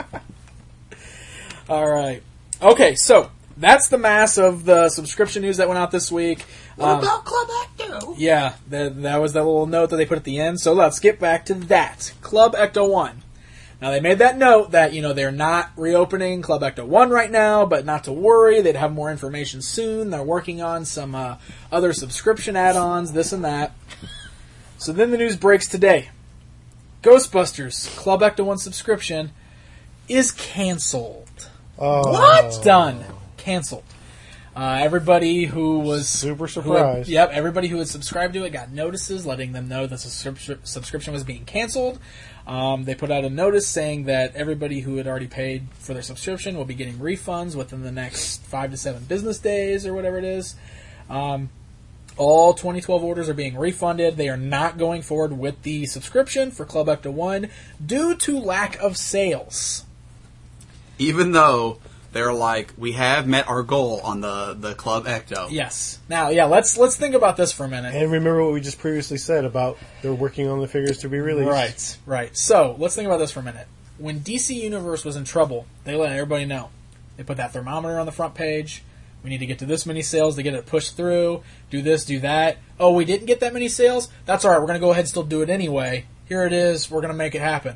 All right. Okay, so that's the mass of the subscription news that went out this week. What Um, about Club Ecto? Yeah, that, that was that little note that they put at the end. So let's get back to that. Club Ecto one. Now, they made that note that, you know, they're not reopening Club Ecto one right now, but not to worry. They'd have more information soon. They're working on some uh, other subscription add-ons, this and that. So then the news breaks today. Ghostbusters Club Ecto one subscription is canceled. Oh. What? Done. Canceled. Uh, everybody who was Super who had- surprised. yep, everybody who had subscribed to it got notices letting them know the subscription subscription was being canceled. Um, they put out a notice saying that everybody who had already paid for their subscription will be getting refunds within the next five to seven business days or whatever it is. Um, all twenty twelve orders are being refunded. They are not going forward with the subscription for Club Ecto one due to lack of sales. Even though they're like, we have met our goal on the, the Club Ecto. Yes. Now, yeah, let's let's think about this for a minute. And remember what we just previously said about they're working on the figures to be released. Right, right. So, let's think about this for a minute. When D C Universe was in trouble, they let everybody know. They put that thermometer on the front page. We need to get to this many sales to get it pushed through. Do this, do that. Oh, we didn't get that many sales? That's alright, we're going to go ahead and still do it anyway. Here it is, we're going to make it happen.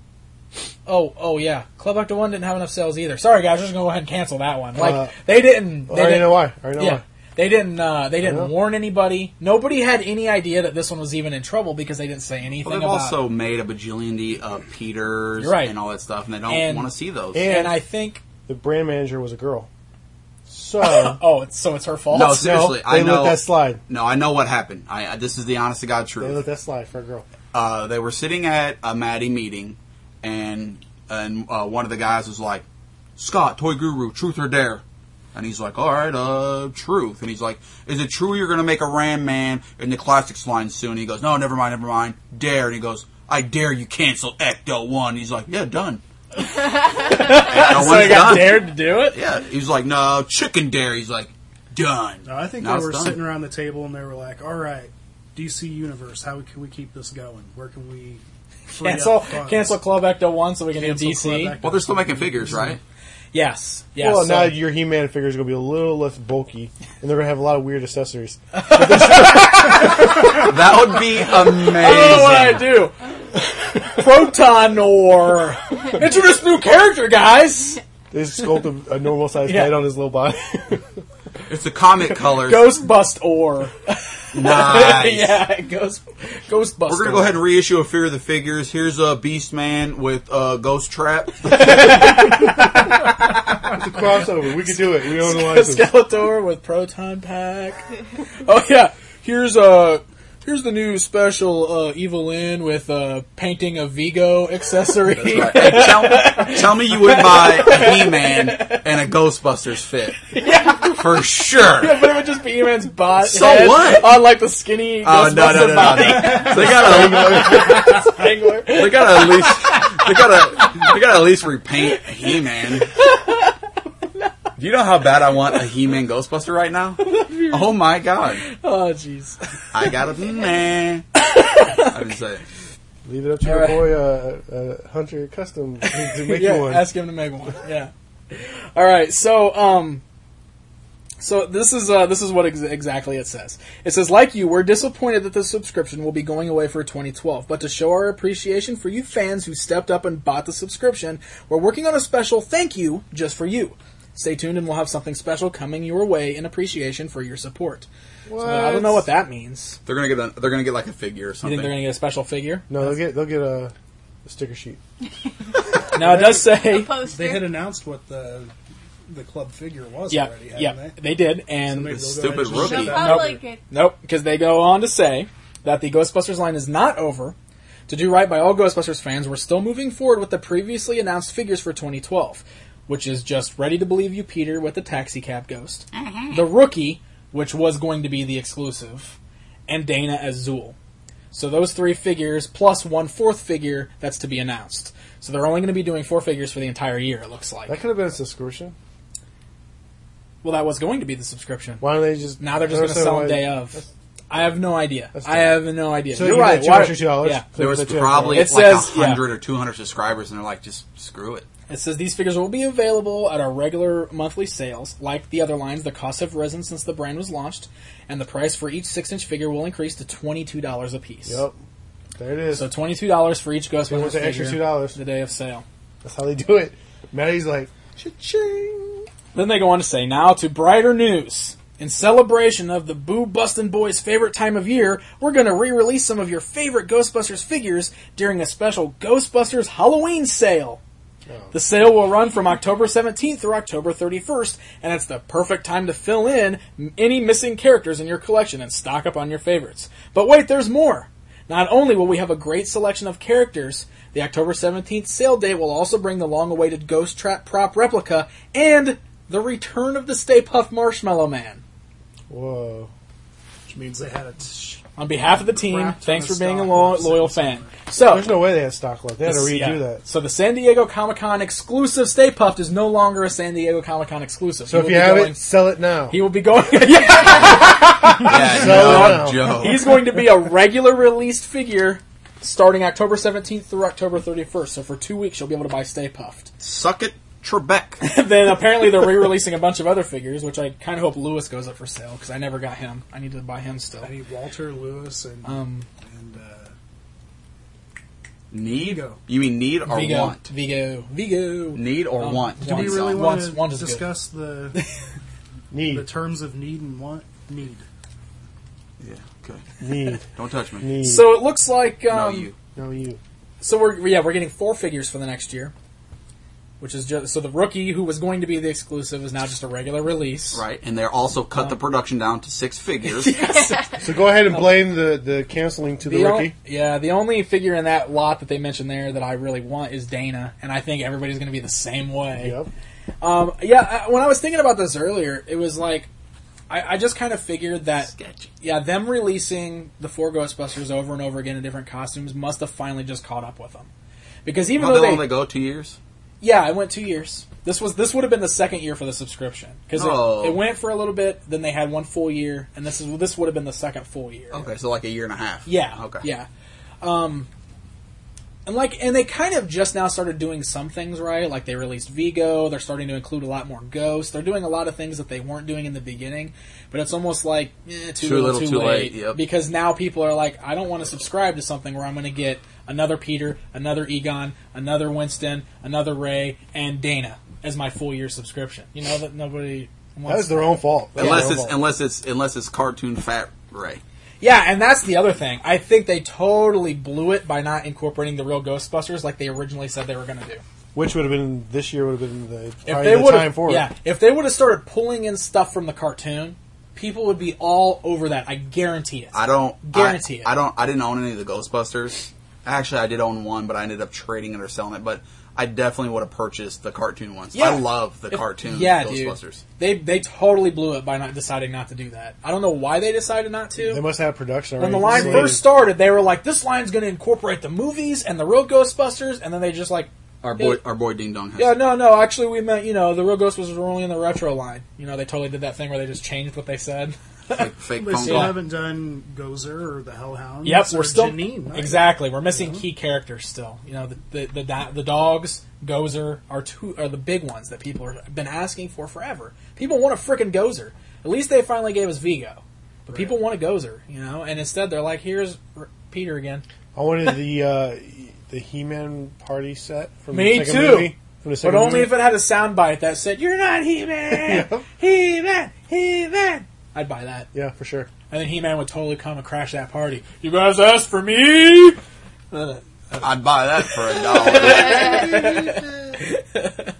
Oh, oh yeah. Club Ecto one didn't have enough sales either. Sorry guys, we're just going to go ahead and cancel that one. Like, Uh, they didn't... They I already didn't know why. I already know yeah. why. They didn't. Uh, they didn't Yeah. warn anybody. Nobody had any idea that this one was even in trouble because they didn't say anything Well, they've about also it. made a bajillion of Peters You're right. and all that stuff, and they don't And- want to see those. and- And I think. The brand manager was a girl. So, Oh, it's, so it's her fault. No, seriously, they I know. let that slide. No, I know what happened. I, I this is the honest to God They truth. let that slide for a girl. Uh, they were sitting at a Maddie meeting, and and uh, one of the guys was like, "Scott, Toy Guru, truth or dare?" And he's like, "All right, uh, truth." And he's like, "Is it true you're going to make a Ram Man in the Classics line soon?" And he goes, "No, never mind, never mind. Dare." And he goes, "I dare you cancel Ecto One." And he's like, "Yeah, done." Ecto So I One's got done. dared to do it? Yeah, he was like, "No, Chicken Dare." He's like, "Done." No, I think Now they it's were done. sitting around the table and they were like, "All right, D C Universe, how can we keep this going? Where can we free up Cancel, funds?" cancel Club Ecto one so we can Cancel do D C. Club Ecto Well, they're still so we making can do figures, D C. right? Yes. Yes. well, so- now your He-Man figure is going to be a little less bulky, and they're going to have a lot of weird accessories. That would be amazing. I don't know what I do. Proton or introduce new character, guys. They just sculpt a, a normal-sized Yeah. head on his little body. It's the comic colors. Ghost Bust or Nice. yeah, Ghost Ghost Bust. We're gonna go ahead and reissue a Fear of the Figures. Here's a Beast Man with uh, Ghost Trap. It's a crossover. We could do it. We own the license. Skeletor with Proton Pack. Oh yeah, here's a. Here's the new special uh, Evil Lyn with a painting of Vigo accessory. Right. Hey, tell, tell me you would buy a He-Man and a Ghostbusters fit. Yeah. For sure. Yeah, but it would just be He-Man's bot. So head what? On like the skinny Oh, no, Ghostbuster no, no, no, body. no. They gotta, Strangler. they gotta at least, they gotta, they gotta at least repaint He-Man. Do you know how bad I want a He-Man Ghostbuster right now? Oh my god. Oh jeez. I got a He-Man. I didn't say it. Leave it up to All your right. boy, uh, uh, Hunter Custom, to make Yeah, you one. ask him to make one. Yeah. All right. So, um, so this is uh, this is what ex- exactly it says. It says, like you, we're disappointed that the subscription will be going away for twenty twelve. But to show our appreciation for you fans who stepped up and bought the subscription, we're working on a special thank you just for you. Stay tuned, and we'll have something special coming your way in appreciation for your support. So I don't know what that means. They're gonna get a, they're gonna get like a figure or You something. think they're going to get a special figure? No, they'll get they'll get a, a sticker sheet. Now it does say, Poster. They had announced what the the club figure was yeah, already, hadn't yeah, they? they did, and So maybe The they'll go stupid ahead and just rookie. ship They'll that. probably Nope. get Nope, because they go on to say that the Ghostbusters line is not over. To do right by all Ghostbusters fans, we're still moving forward with the previously announced figures for twenty twelve, which is just Ready to Believe You Peter with the taxi cab ghost, the Rookie, which was going to be the exclusive, and Dana as Zool. So those three figures, plus one fourth figure that's to be announced. So they're only going to be doing four figures for the entire year, it looks like. That could have been a subscription. Well, that was going to be the subscription. Why don't they just Now they're just going to understand sell why- them day of. I have no idea. That's I have no idea. So You're you right. got two Why- hundred fifty dollars. Yeah. There was That you have probably It like says- a hundred or two hundred subscribers, and they're like, just screw it. It says these figures will be available at our regular monthly sales. Like the other lines, the costs have risen since the brand was launched, and the price for each six-inch figure will increase to twenty-two dollars a piece. Yep. There it is. So twenty-two dollars for each They Ghostbusters want the figure extra two dollars. the day of sale. That's how they do it. Maddie's like, cha-ching. Then they go on to say, now to brighter news. In celebration of the Boo Bustin' Boys' favorite time of year, we're going to re-release some of your favorite Ghostbusters figures during a special Ghostbusters Halloween sale. The sale will run from October seventeenth through October thirty-first, and it's the perfect time to fill in any missing characters in your collection and stock up on your favorites. But wait, there's more! Not only will we have a great selection of characters, the October seventeenth sale date will also bring the long-awaited Ghost Trap prop replica and the return of the Stay Puft Marshmallow Man. Whoa. Which means they had it. On behalf of the team, Crap ton thanks of for being a stock lo- left loyal sitting fan. So, There's no way they had stock left. They had to This- redo yeah. that. So the San Diego Comic-Con exclusive Stay Puft is no longer a San Diego Comic-Con exclusive. So He if will you be have going, it, sell it now. he will be going. Yeah, Yeah, So no now. joke. he's going to be a regular released figure starting October seventeenth through October thirty-first. So for two weeks, you'll be able to buy Stay Puft. Suck it, Trebek. Then apparently they're re-releasing a bunch of other figures, which I kind of hope Lewis goes up for sale because I never got him. I need to buy him still. I need Walter Lewis and Um, and uh, Need? Vigo. You mean need or Vigo, want? Vigo, Vigo. Need or Um, want? Do we One's- really one's- want one's to is good. discuss the Need. The terms of need and want. Need. Yeah. Okay. Need. Don't touch me. Need. So it looks like No, um, you. no, you. So we're yeah we're getting four figures for the next year, which is just so the rookie who was going to be the exclusive is now just a regular release. Right, and they're also cut the production down to six figures. So go ahead and blame the, the canceling to the, The rookie. on- yeah, the only figure in that lot that they mentioned there that I really want is Dana, and I think everybody's going to be the same way. Yep. Um, yeah, I- when I was thinking about this earlier, it was like I, I just kind of figured that Sketchy. yeah, them releasing the four Ghostbusters over and over again in different costumes must have finally just caught up with them. Because even How though long they, they go? Two years? yeah, it went two years. This was this would have been the second year for the subscription because Oh. it, it went for a little bit, then they had one full year, and this is this would have been the second full year. Okay, so like a year and a half. Yeah. Okay. Yeah. Um, and like, and they kind of just now started doing some things right. Like they released Vigo. They're starting to include a lot more ghosts. They're doing a lot of things that they weren't doing in the beginning. But it's almost like eh, too, Too little, little, too, too late. late, yep. Because now people are like, I don't want to subscribe to something where I'm going to get another Peter, another Egon, another Winston, another Ray, and Dana as my full year subscription. You know that nobody. Wants That is their own fault. That's Unless their own it's fault. unless it's unless it's cartoon Fat Ray. Yeah, and that's the other thing. I think they totally blew it by not incorporating the real Ghostbusters like they originally said they were going to do. Which would have been this year would have been the, If probably they the would time have, for it. yeah, if they would have started pulling in stuff from the cartoon, people would be all over that. I guarantee it. I don't Guarantee I, it. I don't. I didn't own any of the Ghostbusters. Actually, I did own one, but I ended up trading it or selling it. But I definitely would have purchased the cartoon ones. Yeah. I love the If- cartoon yeah, Ghostbusters. dude. They they totally blew it by not deciding not to do that. I don't know why they decided not to. They must have production When already. the line slated. first started, they were like, "This line's going to incorporate the movies and the real Ghostbusters," and then they just like, Our boy, Yeah. our boy Ding Dong has. "Yeah, no, no, actually, we meant you know the real Ghostbusters were only in the retro line." You know, they totally did that thing where they just changed what they said. fake, fake They phone still call. haven't done Gozer or the Hellhounds. Yep, or we're still Janine, right? exactly. We're missing key characters still. You know, the the the, da- the dogs, Gozer are two are the big ones that people have been asking for forever. People want a frickin' Gozer. At least they finally gave us Vigo, but people want a Gozer. You know, and instead they're like, "Here's R- Peter again." I wanted the uh, the He-Man party set from Me the second too. movie. From the But second only movie. if it had a soundbite that said, "You're not He-Man, Yep. He-Man, He-Man." I'd buy that. Yeah, for sure. And then He-Man would totally come and crash that party. You guys asked for me? Uh, I'd buy that for a dollar.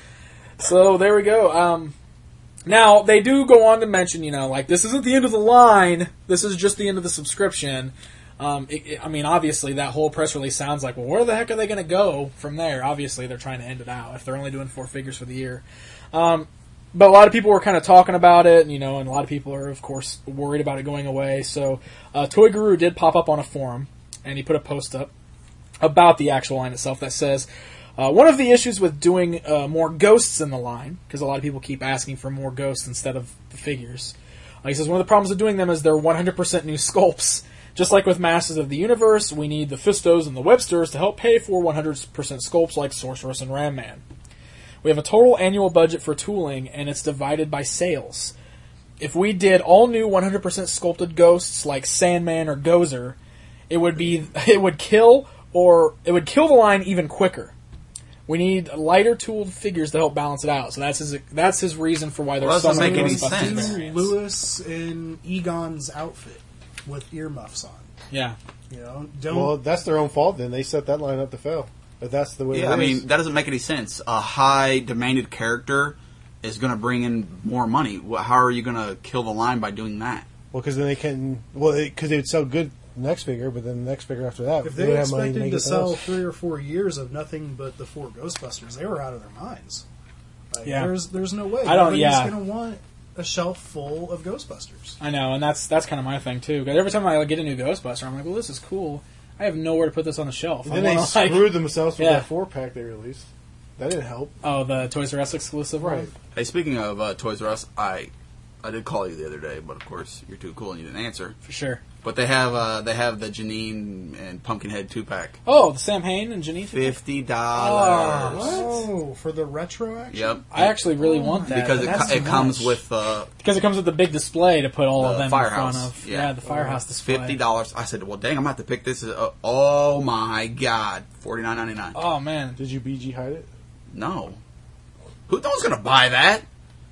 So there we go. Um, now, they do go on to mention, you know, like, this isn't the end of the line. This is just the end of the subscription. Um, it, it- I mean, obviously, that whole press release sounds like, well, where the heck are they going to go from there? Obviously, they're trying to end it out if they're only doing four figures for the year. Um, but a lot of people were kind of talking about it, you know, and a lot of people are, of course, worried about it going away. So, uh, Toy Guru did pop up on a forum, and he put a post up about the actual line itself that says, uh, one of the issues with doing uh, more ghosts in the line, because a lot of people keep asking for more ghosts instead of the figures, uh, he says one of the problems with doing them is they're one hundred percent new sculpts. Just like with Masters of the Universe, we need the Fistos and the Websters to help pay for one hundred percent sculpts like Sorceress and Ram Man. We have a total annual budget for tooling, and it's divided by sales. If we did all new one hundred percent sculpted ghosts like Sandman or Gozer, it would be it would kill or it would kill the line even quicker. We need lighter tooled figures to help balance it out. So that's his that's his reason for why there's Well, that so doesn't many make any Ghostbusters sense. variants. Lewis in Egon's outfit with earmuffs on. Yeah. You know, don't. Well, that's their own fault then. They set that line up to fail. But that's the way Yeah, it I is. mean, that doesn't make any sense. A high demanded character is going to bring in more money. Wh- How are you going to kill the line by doing that? Well, because then they can... Well, because they would sell good next figure, but then the next figure after that... If they they would have money expected make to anything sell else. three or four years of nothing but the four Ghostbusters, they were out of their minds. Like, Yeah. There's there's no way. I don't- Nobody's yeah. going to want a shelf full of Ghostbusters. I know, and that's that's kind of my thing too. Because every time I get a new Ghostbuster, I'm like, well, this is cool. I have nowhere to put this on the shelf. And I then they wanna, like- screwed themselves with Yeah. that four-pack they released. That didn't help. Oh, the Toys R Us exclusive, Right. one? Hey, speaking of uh, Toys R Us, I I did call you the other day, but of course you're too cool and you didn't answer. For sure. But they have uh, they have the Janine and Pumpkinhead two pack, Oh, the Sam Hain and Janine. fifty dollars. Oh, for the retro action? Yep, I actually really want that because it, but co- that's it too comes much. with uh, because it comes with the big display to put all of the them Firehouse. in front of. Yeah. the Firehouse display. fifty dollars. I said, well, dang, I'm gonna have to pick this. Uh, oh my god, forty nine ninety nine. Oh man. Did you B G hide it? No, who knows gonna buy that?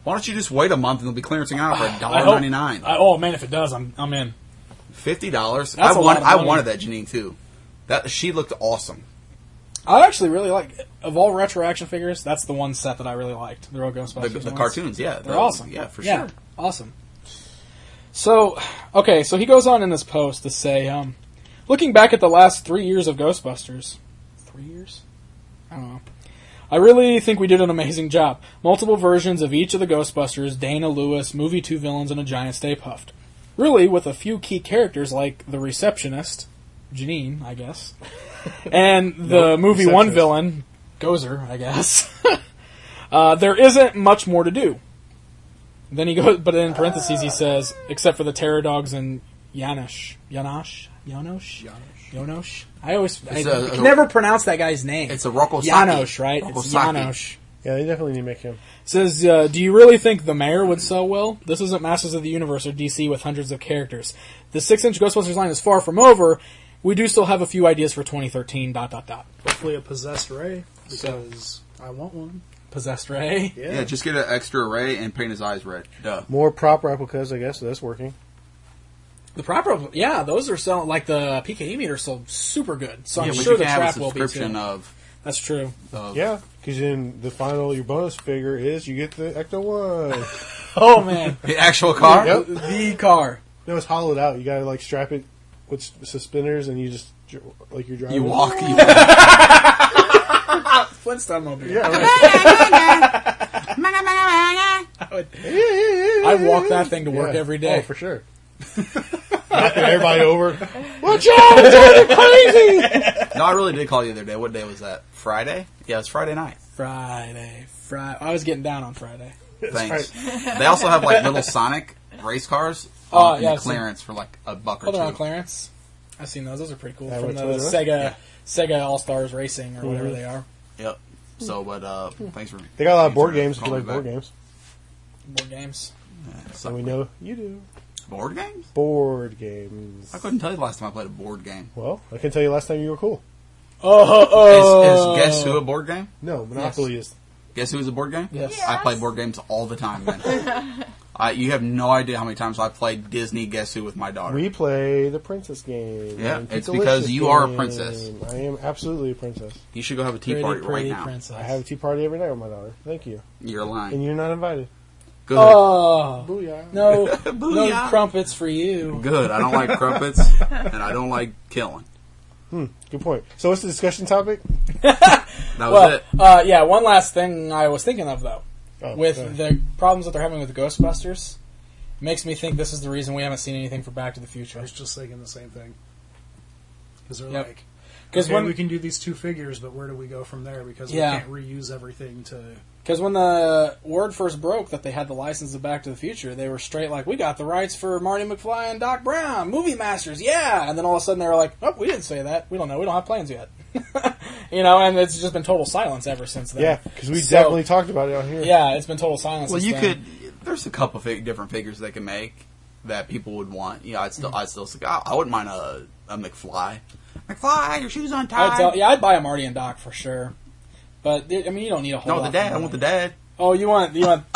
Why don't you just wait a month and they'll be clearancing out for a I dollar hope- ninety nine? I, oh man, if it does, I'm I'm in. Fifty dollars. That's I a want. lot of I money. wanted that Janine too. That she looked awesome. I actually really like of all retro action figures. That's the one set that I really liked. The real Ghostbusters. The, the ones. cartoons, yeah, They're awesome. Yeah, for Yeah, sure. awesome. So, okay, so he goes on in this post to say, um, looking back at the last three years of Ghostbusters, three years? I don't know. I really think we did an amazing job. Multiple versions of each of the Ghostbusters, Dana, Lewis, movie two villains, and a giant Stay Puft. Really, with a few key characters like the receptionist, Janine, I guess, and the Nope, movie one receptionist. villain, Gozer, I guess. uh, there isn't much more to do. Then he goes, but in parentheses he says, except for the Terror Dogs and Janosch. Janosch? Janosch? Janosch? I always, I, It's a- I can never pronounce that guy's name. It's a Rocco Saki. Janosch, right? It's Rocco Saki. Janosch. Yeah, they definitely need to make him. Says, uh, do you really think the mayor would sell well? This isn't Masters of the Universe or D C with hundreds of characters. The six-inch Ghostbusters line is far from over. We do still have a few ideas for twenty thirteen, dot, dot, dot. Hopefully a possessed Ray, because I want one. Possessed Ray. Yeah. Yeah, just get an extra array and paint his eyes red. Duh. More prop replicas, I guess, so that's working. The proper, yeah, those are selling, like the P K E meter sold super good. So yeah, I'm but sure you the can have trap a will be subscription too. of, That's true. of Yeah, because in the final, your bonus figure is you get the Ecto one. Oh man, the actual car. Yep. the car. No, it's hollowed out. You gotta like strap it with s- suspenders, and you just dr- like you're driving. You walk. You Flintstone mobile. Yeah, right. I would, I'd walk that thing to work Yeah. every day. Oh, for sure. Knocking everybody over. Watch out! It's crazy. No, I really did call you the other day. What day was that? Friday? Yeah, it was Friday night. Friday, Friday. I was getting down on Friday. Thanks. They also have like little Sonic race cars Oh, on yeah, the I've seen- clearance for like a buck or Oh, they're on two. clearance. I've seen those. Those are pretty cool. Yeah, From what the Toys R Us? Sega, Yeah. Sega All Stars Racing or whatever Mhm. they are. Yep. So, but uh, thanks for. They got a lot of thanks board for games if you calling like me board back. games. Board games. Yeah, So we know you do. board games. Board games. I couldn't tell you the last time I played a board game. Well, I can tell you last time you were cool. Oh, oh. Is, is Guess Who a board game? No, Monopoly is. Guess Who is a board game? Yes. I play board games all the time, man. I, you have no idea how many times I played Disney Guess Who with my daughter. We play the princess game. Yeah, and it's Pizza because Licious you are a game. princess. I am absolutely a princess. You should go have a tea Pretty, party right pretty now. princess. I have a tea party every night with my daughter. Thank you. You're And lying. you're not invited. Good. Oh. Booyah. No, no Booyah. crumpets for you. Good. I don't like crumpets, and I don't like killing. Hmm, good point. So what's the discussion topic? That was Well, it. uh, yeah, one last thing I was thinking of, though. Oh, with sorry. the problems that they're having with Ghostbusters, makes me think this is the reason we haven't seen anything for Back to the Future. I was just thinking the same thing. Because they're Yep. like, 'Cause okay, when- we can do these two figures, but where do we go from there? Because Yeah. we can't reuse everything to... Because when the word first broke that they had the license of Back to the Future, they were straight like, we got the rights for Marty McFly and Doc Brown, movie masters, yeah! And then all of a sudden they were like, oh, we didn't say that. We don't know. We don't have plans yet. You know, and it's just been total silence ever since then. Yeah, because we So- definitely talked about it on here. Yeah, it's been total silence Well, since you then. could. There's a couple fig- different figures they can make that people would want. You know, I'd Mm-hmm. still, I'd still, say, I, I wouldn't mind a, a McFly. McFly, your shoes untied. I'd tell, yeah, I'd buy a Marty and Doc for sure. But, I mean, you don't need a whole no, lot. the dad. of I want the money. dad. Oh, you want, you want,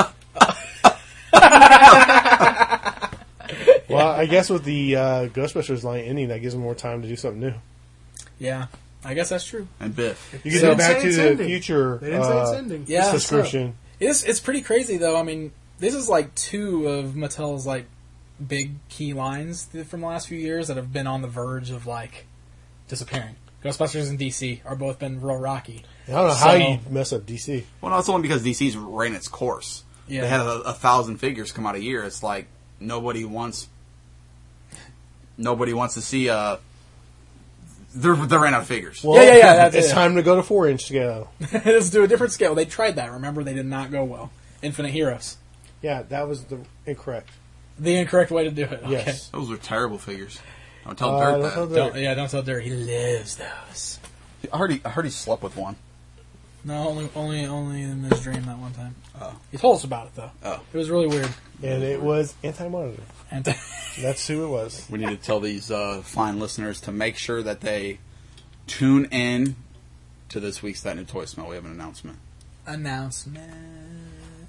Well, I guess with the uh, Ghostbusters line ending, that gives them more time to do something new. yeah, I guess that's true. And Biff. You can So- go back They to didn't say the it's ending. future They didn't say it's uh, ending. Yeah. subscription. It's it's pretty crazy though. I mean, this is like two of Mattel's like big key lines th- from the last few years that have been on the verge of like disappearing. Ghostbusters and D C are both been real rocky. I don't know how So- you mess up D C. Well, no, it's only because D C's ran its course. Yeah. They had a, a thousand figures come out a year. It's like nobody wants. Nobody wants to see. Uh, they're they ran out of figures. Well, Yeah, yeah, yeah, that's it's it. time to go to four inch scale. Let's do a different scale. They tried that. Remember, they did not go well. Infinite Heroes, Yeah, that was the incorrect. the incorrect way to do it. Okay. Yes. Those were terrible figures. Don't tell Uh, Dirt don't that. tell Dirt. Don't, yeah, don't tell Dirt. He lives those. I heard he. I heard he slept with one. No, only only only in his dream that one time. Oh. He told us about it though. Oh. It was really weird. And it was anti-monitor. And That's who it was. We need to tell these uh, fine listeners to make sure that they tune in to this week's That New Toy Smell. We have an announcement. announcement.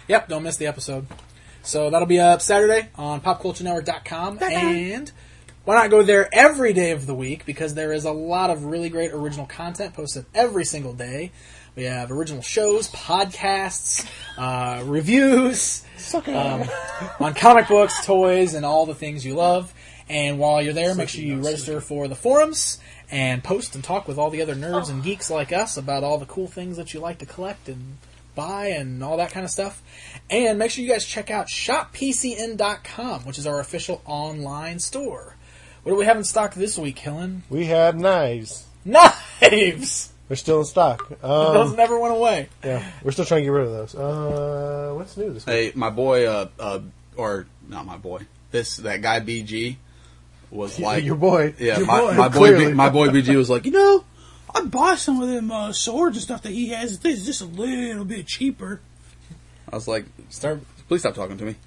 Yep, don't miss the episode. So that'll be up Saturday on pop culture network dot com. And why not go there every day of the week? Because there is a lot of really great original content posted every single day. We have original shows, podcasts, uh, reviews um, on comic books, toys, and all the things you love. And while you're there, make sure you register for the forums and post and talk with all the other nerds and geeks like us about all the cool things that you like to collect and buy and all that kind of stuff. And make sure you guys check out shop P C N dot com, which is our official online store. What do we have in stock this week, Hillen? We have knives. Knives! They're still in stock. Um, Those never went away. Yeah, we're still trying to get rid of those. Uh, what's new this week? Hey, my boy, uh, uh, or not my boy, this that guy B G was like your boy. Yeah, Your my, boy. my boy, Clearly. B, my boy B G was like, you know, I'd buy some of them uh, swords and stuff that he has. This is just a little bit cheaper. I was like, start, please stop talking to me.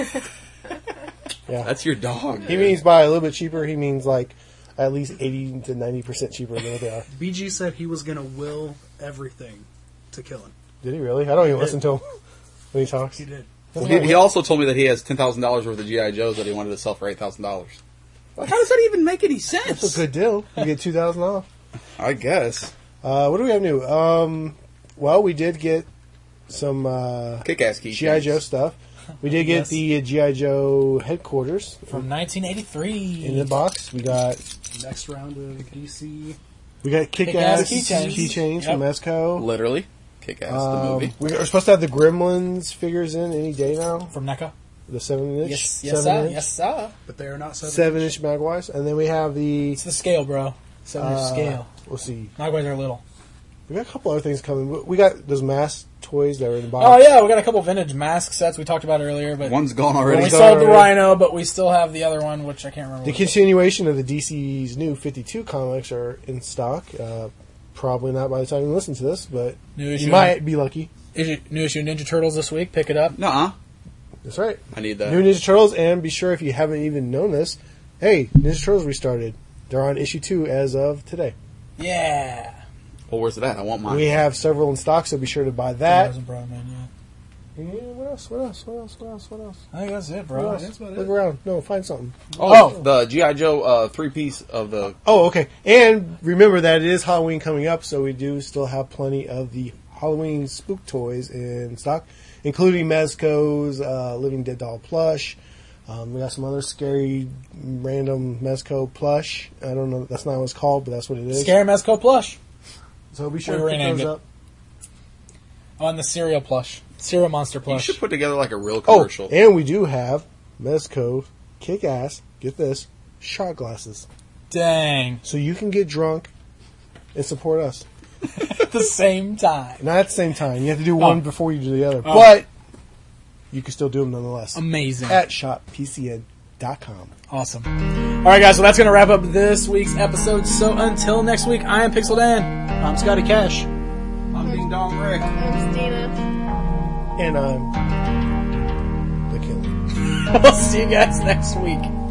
Yeah, That's your dog. he dude. means by a little bit cheaper. He means like at least eighty to ninety percent cheaper than what they are. B G said he was going to will everything to kill him. Did he really? I don't even listen to him when he talks. He did. Well, he, he also told me that he has ten thousand dollars worth of G I Joes that he wanted to sell for eight thousand dollars. How does that even make any That's a sense? good deal. You get two thousand off. I guess. Uh, what do we have new? Um, well, we did get some uh, Kick-ass keychains. G I Joe stuff. We did get Yes. the uh, G I Joe headquarters From nineteen eighty-three. in the box. We got Next round of D C. we got kick-ass Kick-ass keychains, keychains. from Yep. Esco. Literally. Kick-ass, the Um, movie. we are supposed to have the Gremlins figures in any day now. From NECA. The seven inch, Yes, yes, seven sir. inch, Yes, sir. But they are not seven. seven inch Magwise, and then we have the. It's the scale, bro. Seven inch uh, scale. We'll see. Magwais are little. We got a couple other things coming. We got those mask toys that were in the box. Oh, yeah, we got a couple vintage mask sets we talked about earlier, but One's gone well, already. we gone sold the already. Rhino, but we still have the other one, which I can't remember. The what it's continuation of the D C's new fifty-two comics are in stock. Uh, probably not by the time you listen to this, but New you issue. might be lucky. Issue, new issue Ninja Turtles this week. Pick it up. Nuh-uh. That's right. I need that. New Ninja Turtles, and be sure if you haven't even known this, hey, Ninja Turtles restarted. They're on issue two as of today. Yeah. Well, where's it at? I want mine. We have several in stock, so be sure to buy that. Wasn't bro, man, yeah. Yeah, what else? What else? What else? What else? What else? I think that's it, What bro. else? that's about Look it. around. No, find something. Oh, the G I Joe uh, three-piece of the... Oh, okay. And remember that it is Halloween coming up, so we do still have plenty of the Halloween spook toys in stock, including Mezco's uh, Living Dead doll plush. Um, we got some other scary, random Mezco plush. I don't know. That's not what it's called, but that's what it is. Scary Mezco plush. So be sure We to pick renamed those it. up. On the cereal plush. Cereal monster You plush. should put together like a real Oh, commercial. and we do have Mezco kick-ass, get this, shot glasses. Dang. So you can get drunk and support us. At the same time. Not at the same time. You have to do one Oh. before you do the other. Oh. But you can still do them nonetheless. Amazing. At shop P C N dot com. Awesome. All right, guys, so that's going to wrap up this week's episode. So until next week, I am Pixel Dan. I'm Scotty Cash. I'm Ding Dong Rick. I'm Stina. And I'm the killer. We'll see you guys next week.